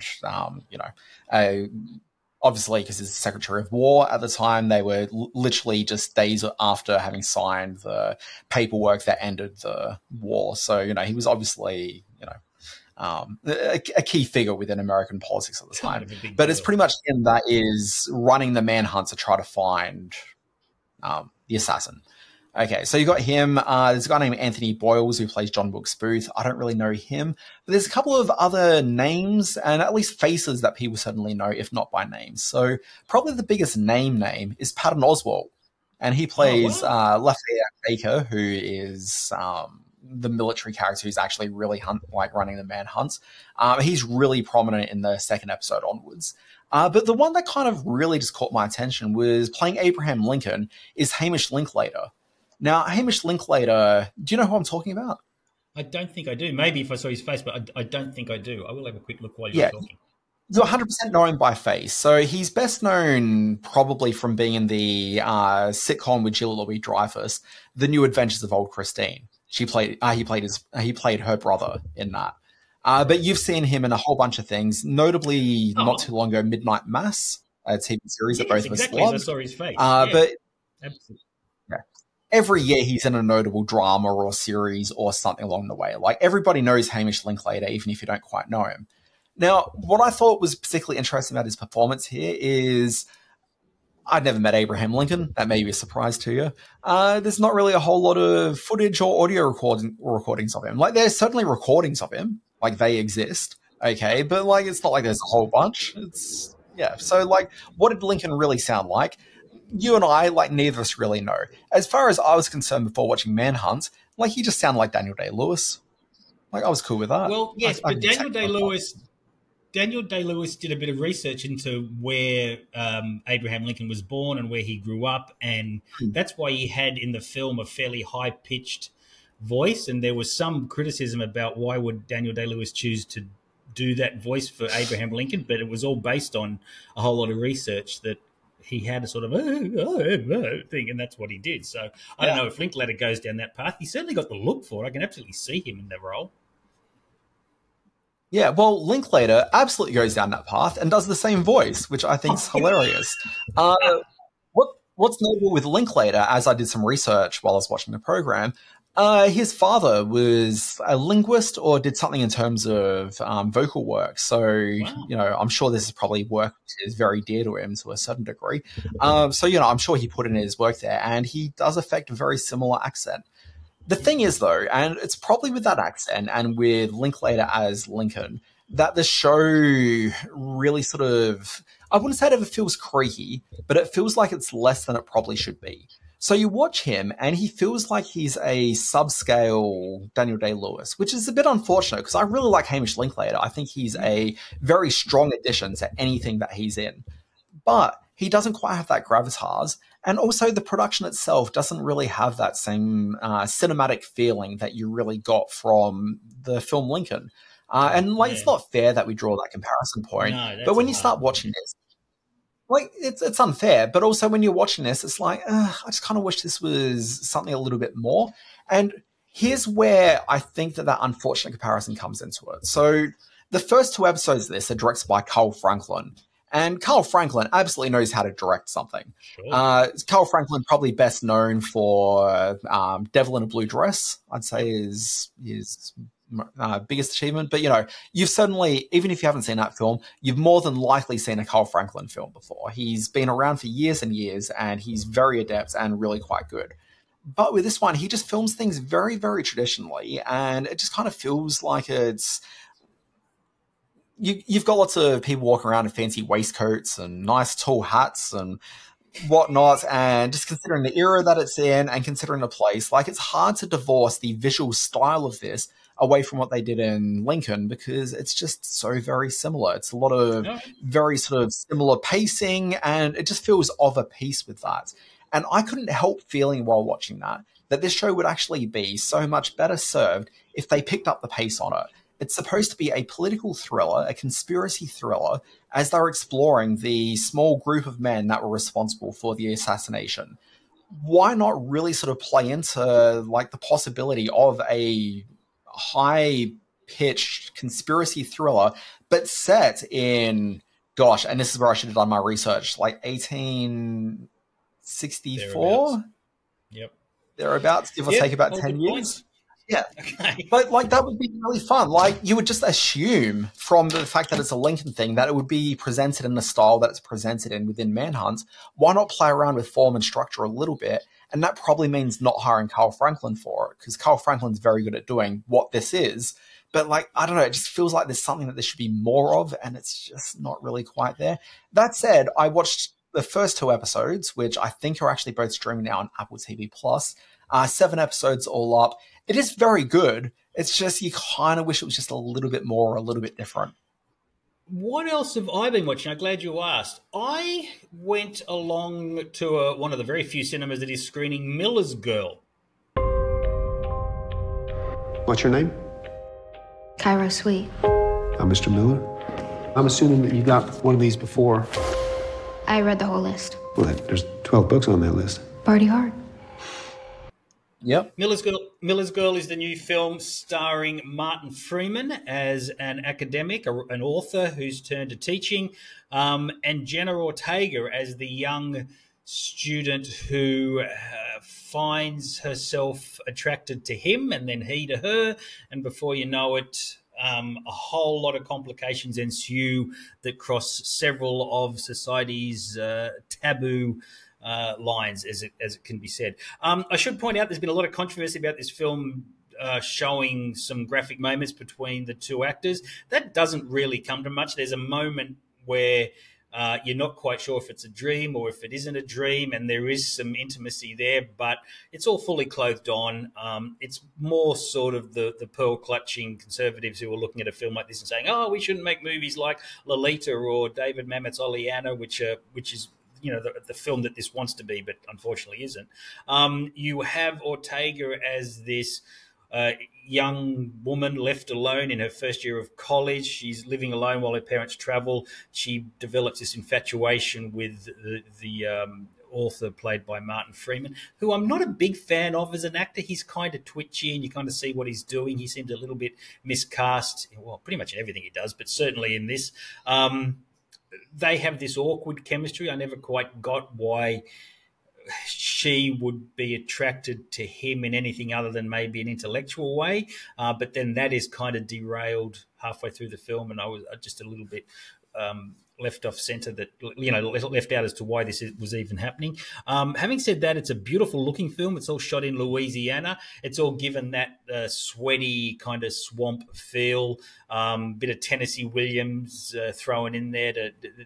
obviously because he's the Secretary of War at the time, they were literally just days after having signed the paperwork that ended the war. So, he was obviously, a key figure within American politics at the time. But it's pretty much him that is running the manhunt to try to find the assassin. Okay, so you got him. There's a guy named Anthony Boyles who plays John Wilkes Booth. I don't really know him. But there's a couple of other names and at least faces that people certainly know, if not by name. So probably the biggest name is Patton Oswalt. And he plays Lafayette Baker, who is... the military character who's actually really running the manhunt. He's really prominent in the second episode onwards. But the one that kind of really just caught my attention was playing Abraham Lincoln is Hamish Linklater. Now, Hamish Linklater, do you know who I'm talking about? I don't think I do. Maybe if I saw his face, but I don't think I do. I will have a quick look while you're talking. You 100% know him by face. So he's best known probably from being in the sitcom with Julia Louis-Dreyfus, The New Adventures of Old Christine. He played her brother in that. But you've seen him in a whole bunch of things, notably not too long ago, Midnight Mass, a TV series that both of us loved. I saw his face. But absolutely. Every year he's in a notable drama or series or something along the way. Like, everybody knows Hamish Linklater, even if you don't quite know him. Now, what I thought was particularly interesting about his performance here is I'd never met Abraham Lincoln. That may be a surprise to you. There's not really a whole lot of footage or audio recordings of him. Like, there's certainly recordings of him. Like, they exist, okay? But, like, it's not like there's a whole bunch. So, like, what did Lincoln really sound like? You and I, like, neither of us really know. As far as I was concerned before watching Manhunt, like, he just sounded like Daniel Day-Lewis. Like, I was cool with that. Well, yes, but Daniel Day-Lewis did a bit of research into where Abraham Lincoln was born and where he grew up, and that's why he had in the film a fairly high-pitched voice, and there was some criticism about why would Daniel Day-Lewis choose to do that voice for Abraham Lincoln, but it was all based on a whole lot of research that he had a sort of thing, and that's what he did. So I don't know if Linklater goes down that path. He certainly got the look for it. I can absolutely see him in that role. Yeah, well, Linklater absolutely goes down that path and does the same voice, which I think is hilarious. What's notable with Linklater, as I did some research while I was watching the program, his father was a linguist or did something in terms of vocal work. So, you know, I'm sure this is probably work that is very dear to him to a certain degree. So, you know, I'm sure he put in his work there, and he does affect a very similar accent. The thing is, though, and it's probably with that accent and with Linklater as Lincoln, that the show really sort of, I wouldn't say it ever feels creaky, but it feels like it's less than it probably should be. So you watch him, and he feels like he's a subscale Daniel Day-Lewis, which is a bit unfortunate because I really like Hamish Linklater. I think he's a very strong addition to anything that he's in. But he doesn't quite have that gravitas, and also the production itself doesn't really have that same cinematic feeling that you really got from the film Lincoln. It's not fair that we draw that comparison point, but when you start watching this, like, it's unfair, but also when you're watching this, it's like, I just kind of wish this was something a little bit more. And here's where I think that unfortunate comparison comes into it. So the first 2 episodes of this are directed by Carl Franklin. And Carl Franklin absolutely knows how to direct something. Sure. Carl Franklin, probably best known for Devil in a Blue Dress, I'd say is his biggest achievement. But, you know, you've certainly, even if you haven't seen that film, you've more than likely seen a Carl Franklin film before. He's been around for years and years, and he's very adept and really quite good. But with this one, he just films things very, very traditionally, and it just kind of feels like it's... You've got lots of people walking around in fancy waistcoats and nice tall hats and whatnot, and just considering the era that it's in and considering the place, like, it's hard to divorce the visual style of this away from what they did in Lincoln because it's just so very similar. It's a lot of very sort of similar pacing, and it just feels of a piece with that. And I couldn't help feeling while watching that this show would actually be so much better served if they picked up the pace on it. It's supposed to be a political thriller, a conspiracy thriller, as they're exploring the small group of men that were responsible for the assassination. Why not really sort of play into, like, the possibility of a high-pitched conspiracy thriller, but set in, gosh, and this is where I should have done my research, like 1864? Thereabouts, give or take about 10 years. Yeah, okay. But, like, that would be really fun. Like, you would just assume from the fact that it's a Lincoln thing that it would be presented in the style that it's presented in within Manhunt. Why not play around with form and structure a little bit? And that probably means not hiring Carl Franklin for it, because Carl Franklin's very good at doing what this is. But, like, I don't know, it just feels like there's something that there should be more of, and it's just not really quite there. That said, I watched the first 2 episodes, which I think are actually both streaming now on Apple TV+. 7 episodes all up. It is very good. It's just you kind of wish it was just a little bit more, a little bit different. What else have I been watching? I'm glad you asked. I went along to one of the very few cinemas that is screening Miller's Girl. What's your name? Cairo Sweet. I'm Mr. Miller. I'm assuming that you got one of these before. I read the whole list. Well, there's 12 books on that list. Party hard. Yep. Miller's Girl is the new film starring Martin Freeman as an academic, an author who's turned to teaching, and Jenna Ortega as the young student who finds herself attracted to him and then he to her. And before you know it, a whole lot of complications ensue that cross several of society's taboo lines, as it can be said. I should point out there's been a lot of controversy about this film showing some graphic moments between the two actors. That doesn't really come to much. There's a moment where you're not quite sure if it's a dream or if it isn't a dream, and there is some intimacy there, but it's all fully clothed on. It's more sort of the pearl-clutching conservatives who are looking at a film like this and saying, oh, we shouldn't make movies like Lolita or David Mamet's Oleana, which is the film that this wants to be, but unfortunately isn't. You have Ortega as this young woman left alone in her first year of college. She's living alone while her parents travel. She develops this infatuation with the author played by Martin Freeman, who I'm not a big fan of as an actor. He's kind of twitchy and you kind of see what he's doing. He seems a little bit miscast, well, pretty much in everything he does, but certainly in this. They have this awkward chemistry. I never quite got why she would be attracted to him in anything other than maybe an intellectual way. But then that is kind of derailed halfway through the film, and I was just a little bit left off center, that left out as to why this was even happening. Having said that, it's a beautiful looking film. It's all shot in Louisiana. It's all given that sweaty kind of swamp feel, bit of Tennessee Williams thrown in there.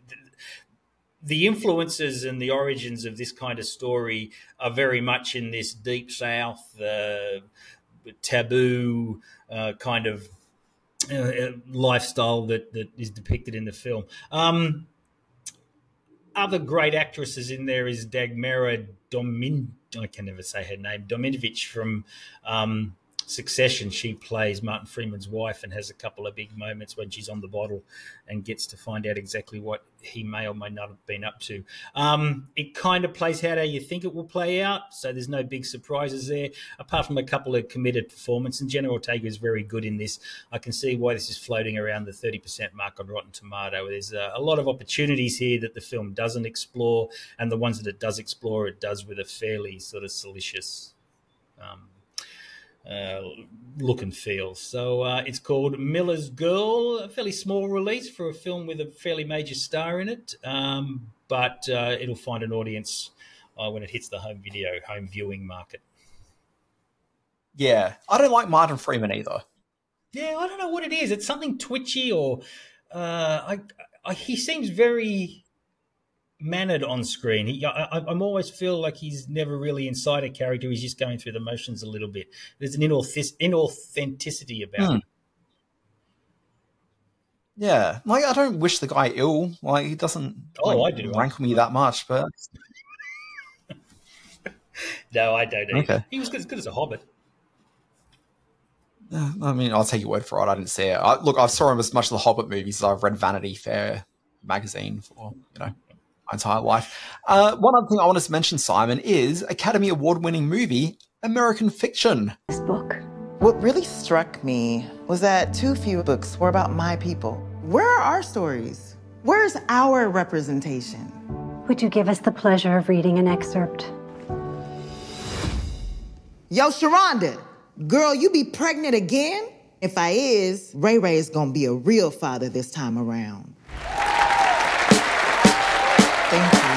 The influences and the origins of this kind of story are very much in this deep South taboo kind of lifestyle that is depicted in the film. Other great actresses in there is Dagmara I can never say her name, Dominovich from Succession. She plays Martin Freeman's wife and has a couple of big moments when she's on the bottle and gets to find out exactly what he may or may not have been up to. It kind of plays out how you think it will play out, so there's no big surprises there, apart from a couple of committed performances. And Jenna Ortega is very good in this. I can see why this is floating around the 30% mark on Rotten Tomato. There's a lot of opportunities here that the film doesn't explore, and the ones that it does explore, it does with a fairly sort of salacious look and feel. So it's called Miller's Girl, a fairly small release for a film with a fairly major star in it, but it'll find an audience when it hits the home viewing market. Yeah, I don't like Martin Freeman either. Yeah, I don't know what it is. It's something twitchy, or he seems very mannered on screen. I'm always feel like he's never really inside a character. He's just going through the motions a little bit. There's an inauthenticity about him. Yeah, like I don't wish the guy ill. Like he doesn't. I do. Rankle me that much, but no, I don't. Okay. He was as good as a Hobbit. I mean, I'll take your word for it. I didn't see it. I've saw him as much of the Hobbit movies as I've read Vanity Fair magazine for my entire life. One other thing I wanted to mention, Simon, is Academy Award-winning movie American Fiction. This book. What really struck me was that too few books were about my people. Where are our stories? Where's our representation? Would you give us the pleasure of reading an excerpt? Yo, Sharonda, girl, you be pregnant again? If I is, Ray Ray is gonna be a real father this time around. Thank you.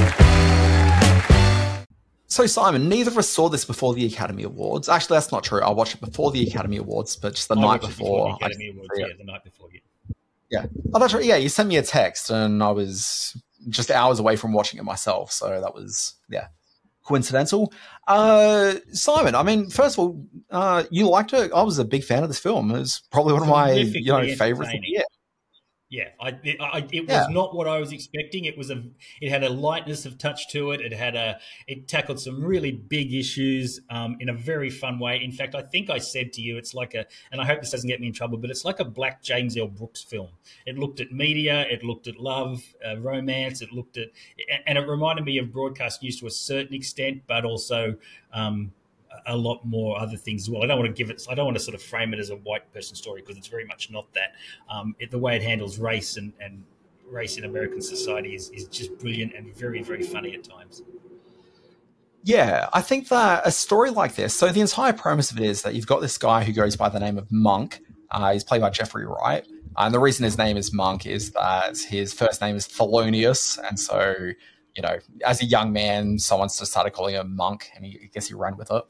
So, Simon, neither of us saw this before the Academy Awards. Actually, that's not true. I watched it before the Academy Awards, but just the night before. The Academy Awards, the night before. Yeah. Oh, that's right. Yeah, you sent me a text, and I was just hours away from watching it myself. So that was, coincidental. Simon, I mean, first of all, you liked it. I was a big fan of this film. It was probably one of my favorites of the year. Yeah, it was not what I was expecting. It had a lightness of touch to it. It tackled some really big issues in a very fun way. In fact, I think I said to you, it's like and I hope this doesn't get me in trouble, but it's like a black James L. Brooks film. It looked at media, it looked at love, romance, and it reminded me of broadcast news to a certain extent, but also a lot more other things as well. I don't want to sort of frame it as a white person story because it's very much not that. The way it handles race and race in American society is just brilliant and very, very funny at times. Yeah, I think that a story like this, so the entire premise of it is that you've got this guy who goes by the name of Monk. He's played by Jeffrey Wright. And the reason his name is Monk is that his first name is Thelonious. And so, as a young man, someone just started calling him Monk, and I guess he ran with it.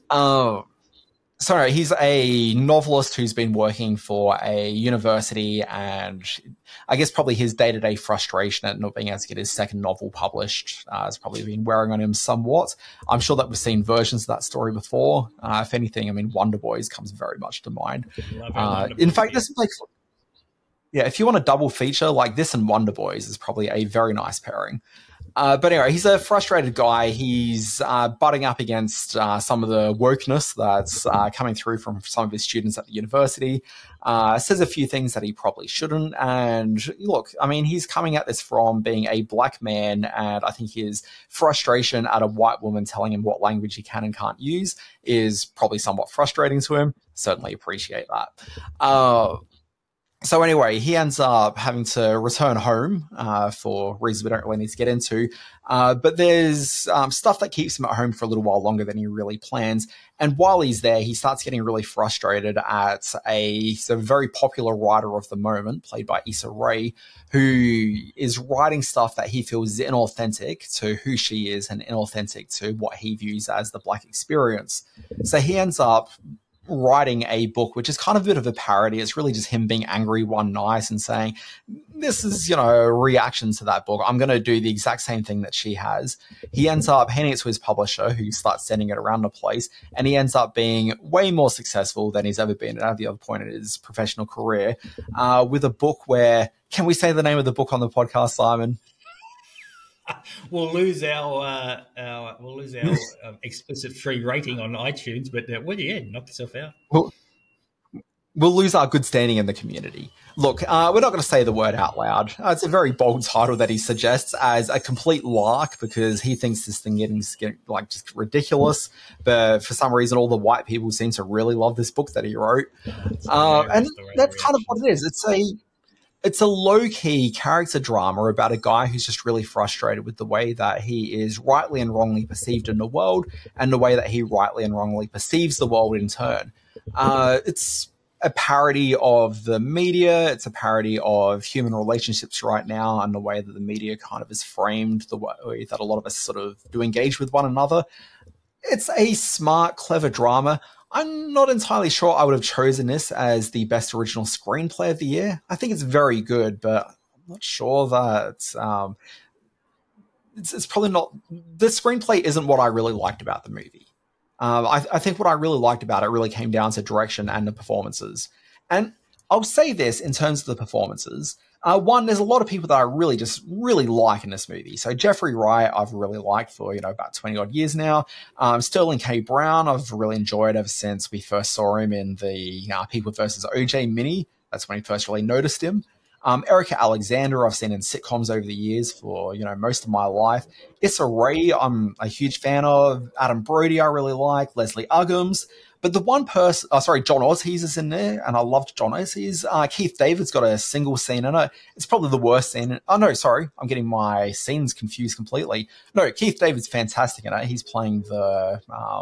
So he's a novelist who's been working for a university, and I guess probably his day-to-day frustration at not being able to get his second novel published has probably been wearing on him somewhat. I'm sure that we've seen versions of that story before. If anything, I mean, Wonder Boys comes very much to mind. In fact, this is like... Yeah, if you want a double feature, like this and Wonder Boys is probably a very nice pairing. But anyway, he's a frustrated guy. He's butting up against some of the wokeness that's coming through from some of his students at the university. Says a few things that he probably shouldn't. And look, I mean, he's coming at this from being a black man, and I think his frustration at a white woman telling him what language he can and can't use is probably somewhat frustrating to him. Certainly appreciate that. So anyway, he ends up having to return home for reasons we don't really need to get into. But there's stuff that keeps him at home for a little while longer than he really plans. And while he's there, he starts getting really frustrated at a very popular writer of the moment, played by Issa Rae, who is writing stuff that he feels is inauthentic to who she is and inauthentic to what he views as the Black experience. So he ends up writing a book which is kind of a bit of a parody. It's really just him being angry one night and saying, this is, a reaction to that book. I'm going to do the exact same thing that she has. He ends up handing it to his publisher, who starts sending it around the place, and he ends up being way more successful than he's ever been at any other point in his professional career, with a book where, can we say the name of the book on the podcast, Simon? We'll lose our explicit free rating on iTunes, but knock yourself out. We'll lose our good standing in the community. Look, we're not going to say the word out loud. It's a very bold title that he suggests as a complete lark because he thinks this thing getting like just ridiculous. But for some reason, all the white people seem to really love this book that he wrote, and that's kind of what it is. It's a low-key character drama about a guy who's just really frustrated with the way that he is rightly and wrongly perceived in the world and the way that he rightly and wrongly perceives the world in turn. It's a parody of the media. It's a parody of human relationships right now and the way that the media kind of is framed, the way that a lot of us sort of do engage with one another. It's a smart, clever drama. I'm not entirely sure I would have chosen this as the best original screenplay of the year. I think it's very good, but I'm not sure that it's probably not... The screenplay isn't what I really liked about the movie. I think what I really liked about it really came down to direction and the performances. And I'll say this in terms of the performances. One, there's a lot of people that I really like in this movie. So Jeffrey Wright, I've really liked for, about 20 odd years now. Sterling K. Brown, I've really enjoyed ever since we first saw him in the People vs. OJ mini. That's when we first really noticed him. Erica Alexander, I've seen in sitcoms over the years for, most of my life. Issa Rae, I'm a huge fan of. Adam Brody, I really like. Leslie Uggams. But the one person, John Ortiz is in there, and I loved John Ortiz. Keith David's got a single scene in it. It's probably the worst scene. I'm getting my scenes confused completely. No, Keith David's fantastic in it. He's playing the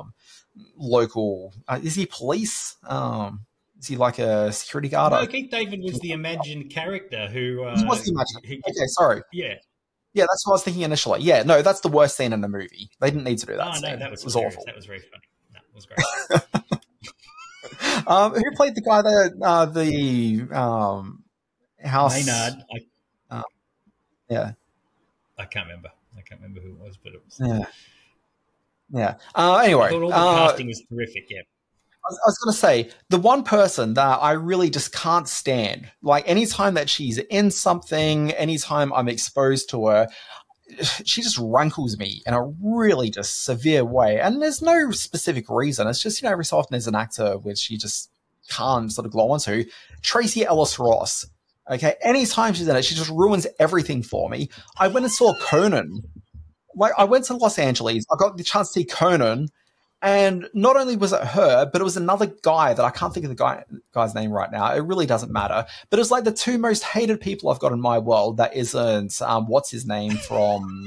local, is he police? Is he like a security guard? No, Keith David was the imagined character who... he was the imagined. Okay, sorry. Yeah. Yeah, that's what I was thinking initially. Yeah, no, that's the worst scene in the movie. They didn't need to do that. Oh, no, that was awful. That was very funny. No, it was great. Who played the guy that the house? Maynard. Yeah. I can't remember who it was, but it was. Yeah. Yeah. I Anyway, thought all the casting was terrific. Yeah. I was going to say, the one person that I really just can't stand, like anytime that she's in something, anytime I'm exposed to her, she just rankles me in a really just severe way. And there's no specific reason. It's just, every so often there's an actor which you just can't sort of glow onto. Tracee Ellis Ross. Okay. Anytime she's in it, she just ruins everything for me. I went and saw Conan. Like, I went to Los Angeles. I got the chance to see Conan. And not only was it her, but it was another guy that I can't think of the guy's name right now. It really doesn't matter. But it was like the two most hated people I've got in my world. That isn't what's his name from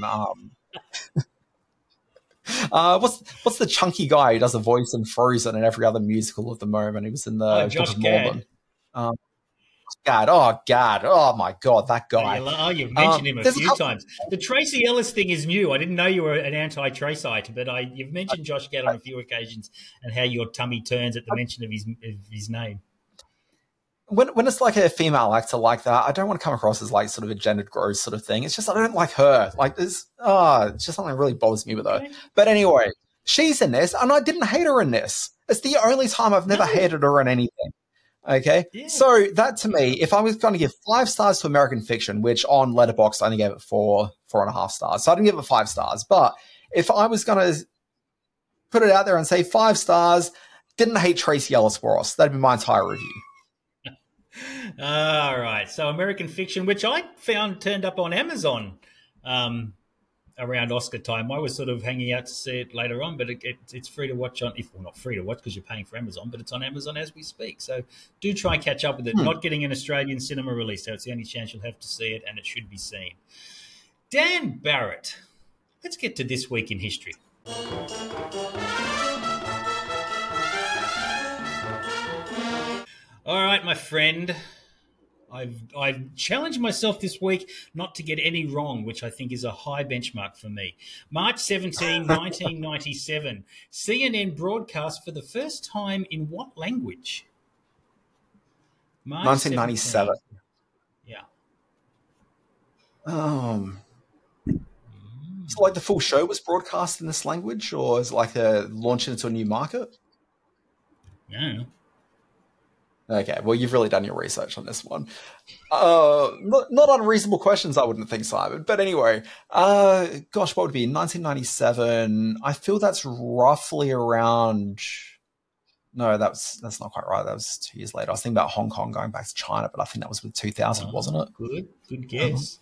what's the chunky guy who does a voice in Frozen and every other musical at the moment? He was in the Josh Book of Mormon. Gad. Oh my God, that guy. Oh, you've mentioned him a few times. The Tracee Ellis thing is new. I didn't know you were an anti-Traceite, but you've mentioned Josh Gad on a few occasions and how your tummy turns at the mention of his name. When it's like a female actor like that, I don't want to come across as like sort of a gendered gross sort of thing. It's just I don't like her. Like it's just something that really bothers me with her. Okay. But anyway, she's in this, and I didn't hate her in this. It's the only time I've never hated her in anything. Okay, yeah. So that to me, if I was going to give 5 stars to American Fiction, which on Letterboxd I only gave it 4.5 stars, so I didn't give it 5 stars. But if I was going to put it out there and say 5 stars, didn't hate Tracee Ellis Ross, that'd be my entire review. All right, so American Fiction, which I found turned up on Amazon around Oscar time. I was sort of hanging out to see it later on, but it's free to watch on, not free to watch because you're paying for Amazon, but it's on Amazon as we speak. So do try and catch up with it. Not getting an Australian cinema release, so it's the only chance you'll have to see it, and it should be seen. Dan Barrett, let's get to This Week in History. All right, my friend. I've challenged myself this week not to get any wrong, which I think is a high benchmark for me. March 17, 1997, CNN broadcast for the first time in what language? March 1997. 17. Yeah. So like the full show was broadcast in this language, or is it like a launch into a new market? Yeah. Okay, well, you've really done your research on this one. Not unreasonable questions, I wouldn't think, Simon. But anyway, gosh, what would it be? 1997. I feel that's roughly around... No, that's not quite right. That was 2 years later. I was thinking about Hong Kong going back to China, but I think that was with 2000, wasn't it? Good guess.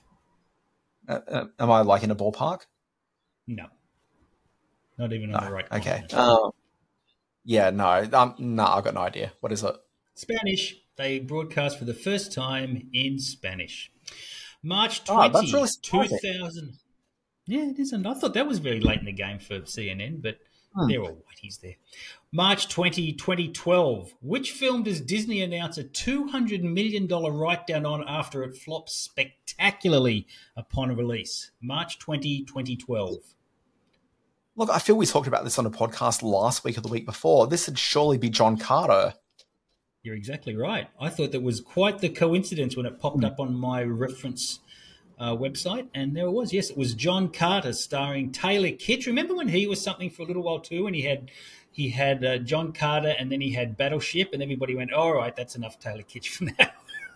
Am I like in a ballpark? No. Not even on the right okay. Yeah, no, I've got no idea. What is it? Spanish. They broadcast for the first time in Spanish. March 20, that's really 2000. Yeah, it isn't. I thought that was very late in the game for CNN, but they're all whiteys there. March 20, 2012. Which film does Disney announce a $200 million write-down on after it flops spectacularly upon release? March 20, 2012. Look, I feel we talked about this on a podcast last week or the week before. This would surely be John Carter. You're exactly right. I thought that was quite the coincidence when it popped up on my reference website, and there it was. Yes, it was John Carter starring Taylor Kitsch. Remember when he was something for a little while too, and he had John Carter, and then he had Battleship, and everybody went, "All right, that's enough Taylor Kitsch for now."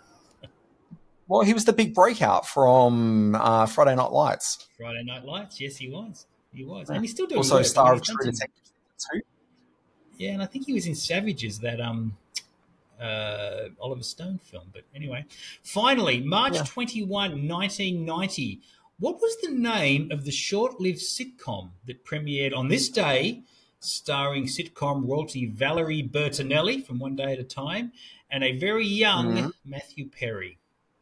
Well, he was the big breakout from Friday Night Lights. Friday Night Lights, yes, he was. He was, and he's still doing. Also, work. star of True Detective too. Yeah, and I think he was in Savages, that Oliver Stone film. But anyway, finally, March 21, 1990. What was the name of the short-lived sitcom that premiered on this day, starring sitcom royalty Valerie Bertinelli from One Day at a Time and a very young Matthew Perry?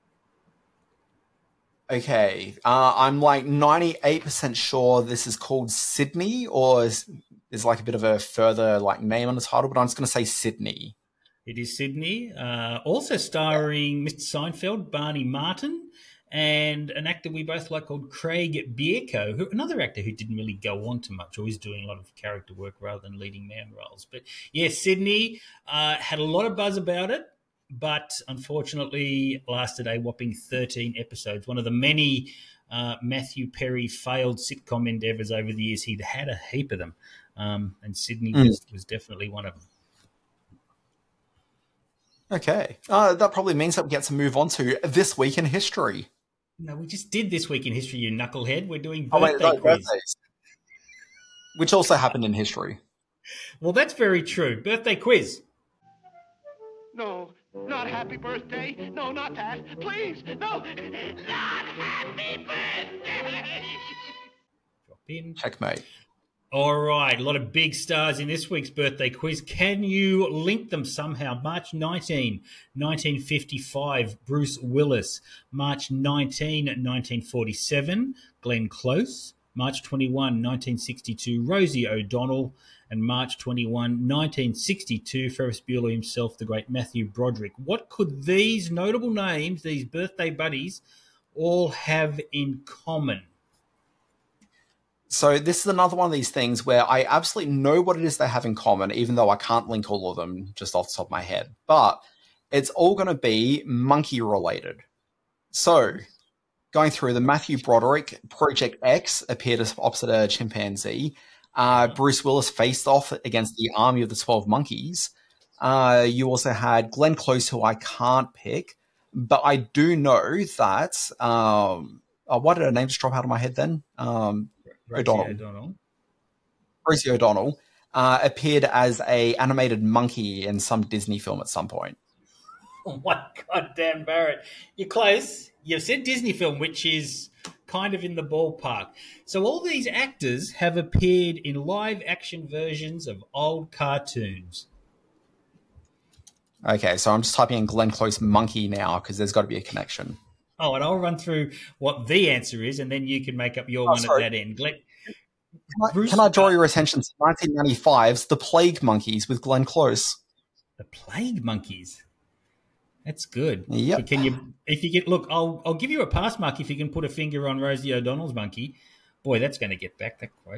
Okay, I'm like 98% sure this is called Sydney, or is like a bit of a further like name on the title, but I'm just going to say Sydney. It is Sydney, also starring Mr. Seinfeld, Barney Martin, and an actor we both like called Craig Bierko, another actor who didn't really go on to much, or is doing a lot of character work rather than leading man roles. But yeah, Sydney had a lot of buzz about it. but unfortunately lasted a whopping 13 episodes. One of the many Matthew Perry failed sitcom endeavours over the years. He'd had a heap of them, and Sydney was definitely one of them. Okay. That probably means that we get to move on to This Week in History. No, we just did This Week in History, you knucklehead. We're doing birthday quiz. Birthdays. Which also happened in history. Well, that's very true. Birthday quiz. No, not happy birthday. No, not that. Please, no, not happy birthday. Drop in. Checkmate. All right, a lot of big stars in this week's birthday quiz. Can you link them somehow? March 19, 1955, Bruce Willis. March 19, 1947, Glenn Close. March 21, 1962, Rosie O'Donnell. And March 21, 1962, Ferris Bueller himself, the great Matthew Broderick. What could these notable names, these birthday buddies, all have in common? So this is another one of these things where I absolutely know what it is they have in common, even though I can't link all of them just off the top of my head. But it's all going to be monkey-related. So, going through the Matthew Broderick, Project X appeared as opposite a chimpanzee. Bruce Willis faced off against the army of the 12 monkeys. You also had Glenn Close, who I can't pick, but I do know that... why did her name just drop out of my head then? O'Donnell. Rosie O'Donnell appeared as a animated monkey in some Disney film at some point. Oh my God, Dan Barrett. You're close. You've said Disney film, which is kind of in the ballpark. So all these actors have appeared in live-action versions of old cartoons. Okay, so I'm just typing in Glenn Close monkey now because there's got to be a connection. Oh, and I'll run through what the answer is, and then you can make up your one sorry. at that end. Can I draw your attention to 1995's The Plague Monkeys with Glenn Close? The Plague Monkeys? That's good. Yep. Look, I'll give you a pass mark if you can put a finger on Rosie O'Donnell's monkey. Boy, that's going to get back, that quote.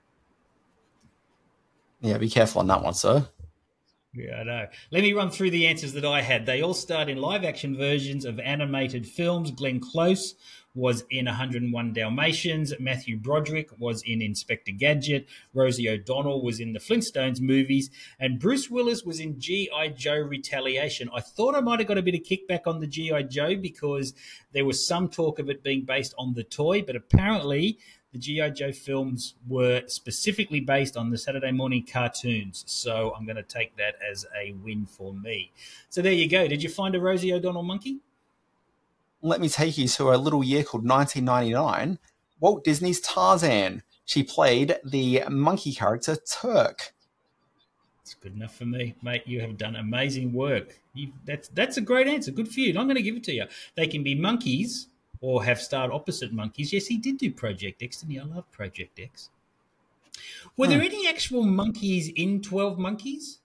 Yeah, be careful on that one, sir. Yeah, I know. Let me run through the answers that I had. They all starred in live-action versions of animated films. Glenn Close was in 101 Dalmatians. Matthew Broderick was in Inspector Gadget. Rosie O'Donnell was in the Flintstones movies. And Bruce Willis was in G.I. Joe Retaliation. I thought I might have got a bit of kickback on the G.I. Joe because there was some talk of it being based on the toy, but apparently the G.I. Joe films were specifically based on the Saturday morning cartoons. So I'm going to take that as a win for me. So there you go. Did you find a Rosie O'Donnell monkey? Let me take you to a little year called 1999. Walt Disney's Tarzan. She played the monkey character Turk. It's good enough for me, mate. You have done amazing work. That's a great answer. Good for you. And I'm going to give it to you. They can be monkeys or have starred opposite monkeys. Yes, he did do Project X, didn't he? I love Project X. Were there any actual monkeys in 12 Monkeys?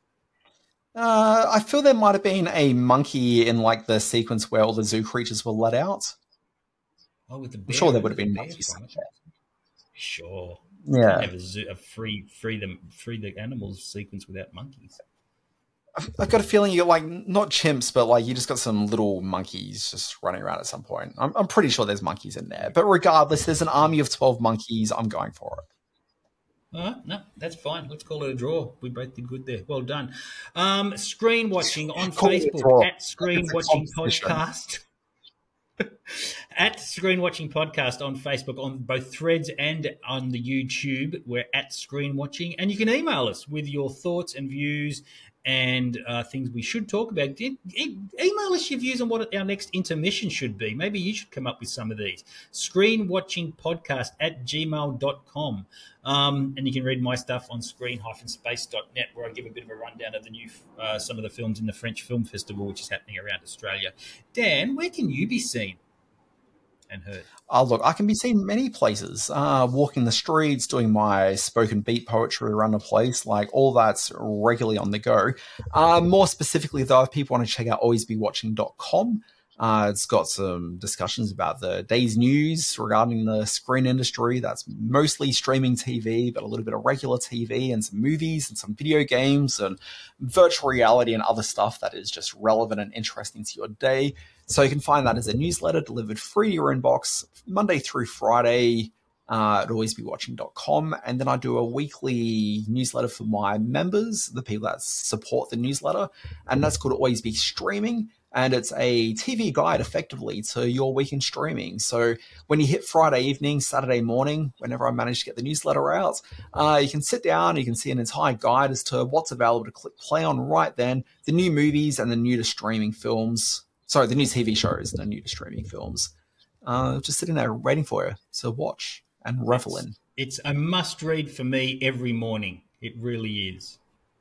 I feel there might have been a monkey in like the sequence where all the zoo creatures were let out. Oh, with the bear. I'm sure there would have been monkeys. Sure. Yeah. Have a free the animals sequence without monkeys. I've got a feeling you're like not chimps, but like you just got some little monkeys just running around at some point. I'm pretty sure there's monkeys in there, but regardless, there's an army of 12 monkeys. I'm going for it. No, that's fine. Let's call it a draw. We both did good there. Well done. Screen watching on Facebook at Screen Watching Podcast. At Screen Watching Podcast on Facebook, on both Threads and on the YouTube. We're at Screen Watching. And you can email us with your thoughts and views and things we should talk about. Email us your views on what our next intermission should be. Maybe you should come up with some of these. screenwatchingpodcast@gmail.com. And you can read my stuff on screen-space.net, where I give a bit of a rundown of the new some of the films in the French Film Festival, which is happening around Australia. Dan, where can you be seen and heard? Look, I can be seen many places. Walking the streets, doing my spoken beat poetry around the place, like all that's regularly on the go. More specifically, though, if people want to check out alwaysbewatching.com, It's got some discussions about the day's news regarding the screen industry. That's mostly streaming TV, but a little bit of regular TV and some movies and some video games and virtual reality and other stuff that is just relevant and interesting to your day. So you can find that as a newsletter delivered free to your inbox Monday through Friday at alwaysbewatching.com. And then I do a weekly newsletter for my members, the people that support the newsletter, and that's called Always Be Streaming. And it's a TV guide, effectively, to your week in streaming. So when you hit Friday evening, Saturday morning, whenever I manage to get the newsletter out, you can sit down, you can see an entire guide as to what's available to click play on right then, the new movies and the new to streaming films. Sorry, the new TV shows and the new to streaming films. Just sitting there waiting for you to watch and revel in. It's a must-read for me every morning. It really is.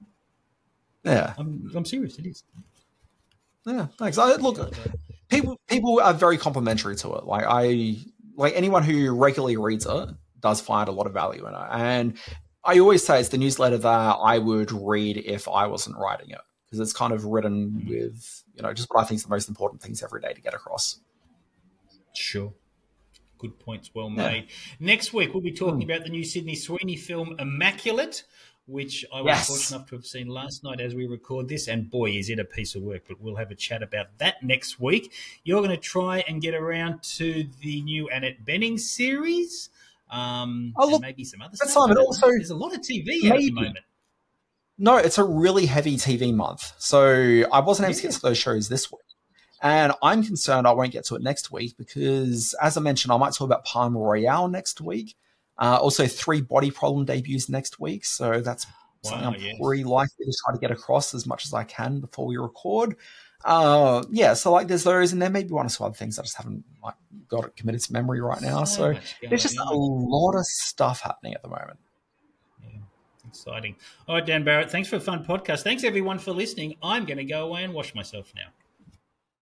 Yeah. I'm serious, it is. Yeah, thanks. Look, people are very complimentary to it. Like anyone who regularly reads it does find a lot of value in it. And I always say it's the newsletter that I would read if I wasn't writing it, because it's kind of written with, just what I think is the most important things every day to get across. Sure. Good points, well made. Next week, we'll be talking about the new Sydney Sweeney film Immaculate, which I was fortunate enough to have seen last night as we record this, and boy, is it a piece of work, but we'll have a chat about that next week. You're going to try and get around to the new Annette Bening series, and maybe some other stuff. Simon, also, there's a lot of TV at the moment. No, it's a really heavy TV month, so I wasn't able to get to those shows this week. And I'm concerned I won't get to it next week because, as I mentioned, I might talk about Palm Royale next week. Also, 3 Body Problem debuts next week. So that's something I'm pretty likely to try to get across as much as I can before we record. So there's those, and there may be one or two other things I just haven't got it committed to memory right now. So there's just a lot of stuff happening at the moment. Yeah, exciting. All right, Dan Barrett, thanks for a fun podcast. Thanks, everyone, for listening. I'm going to go away and wash myself now.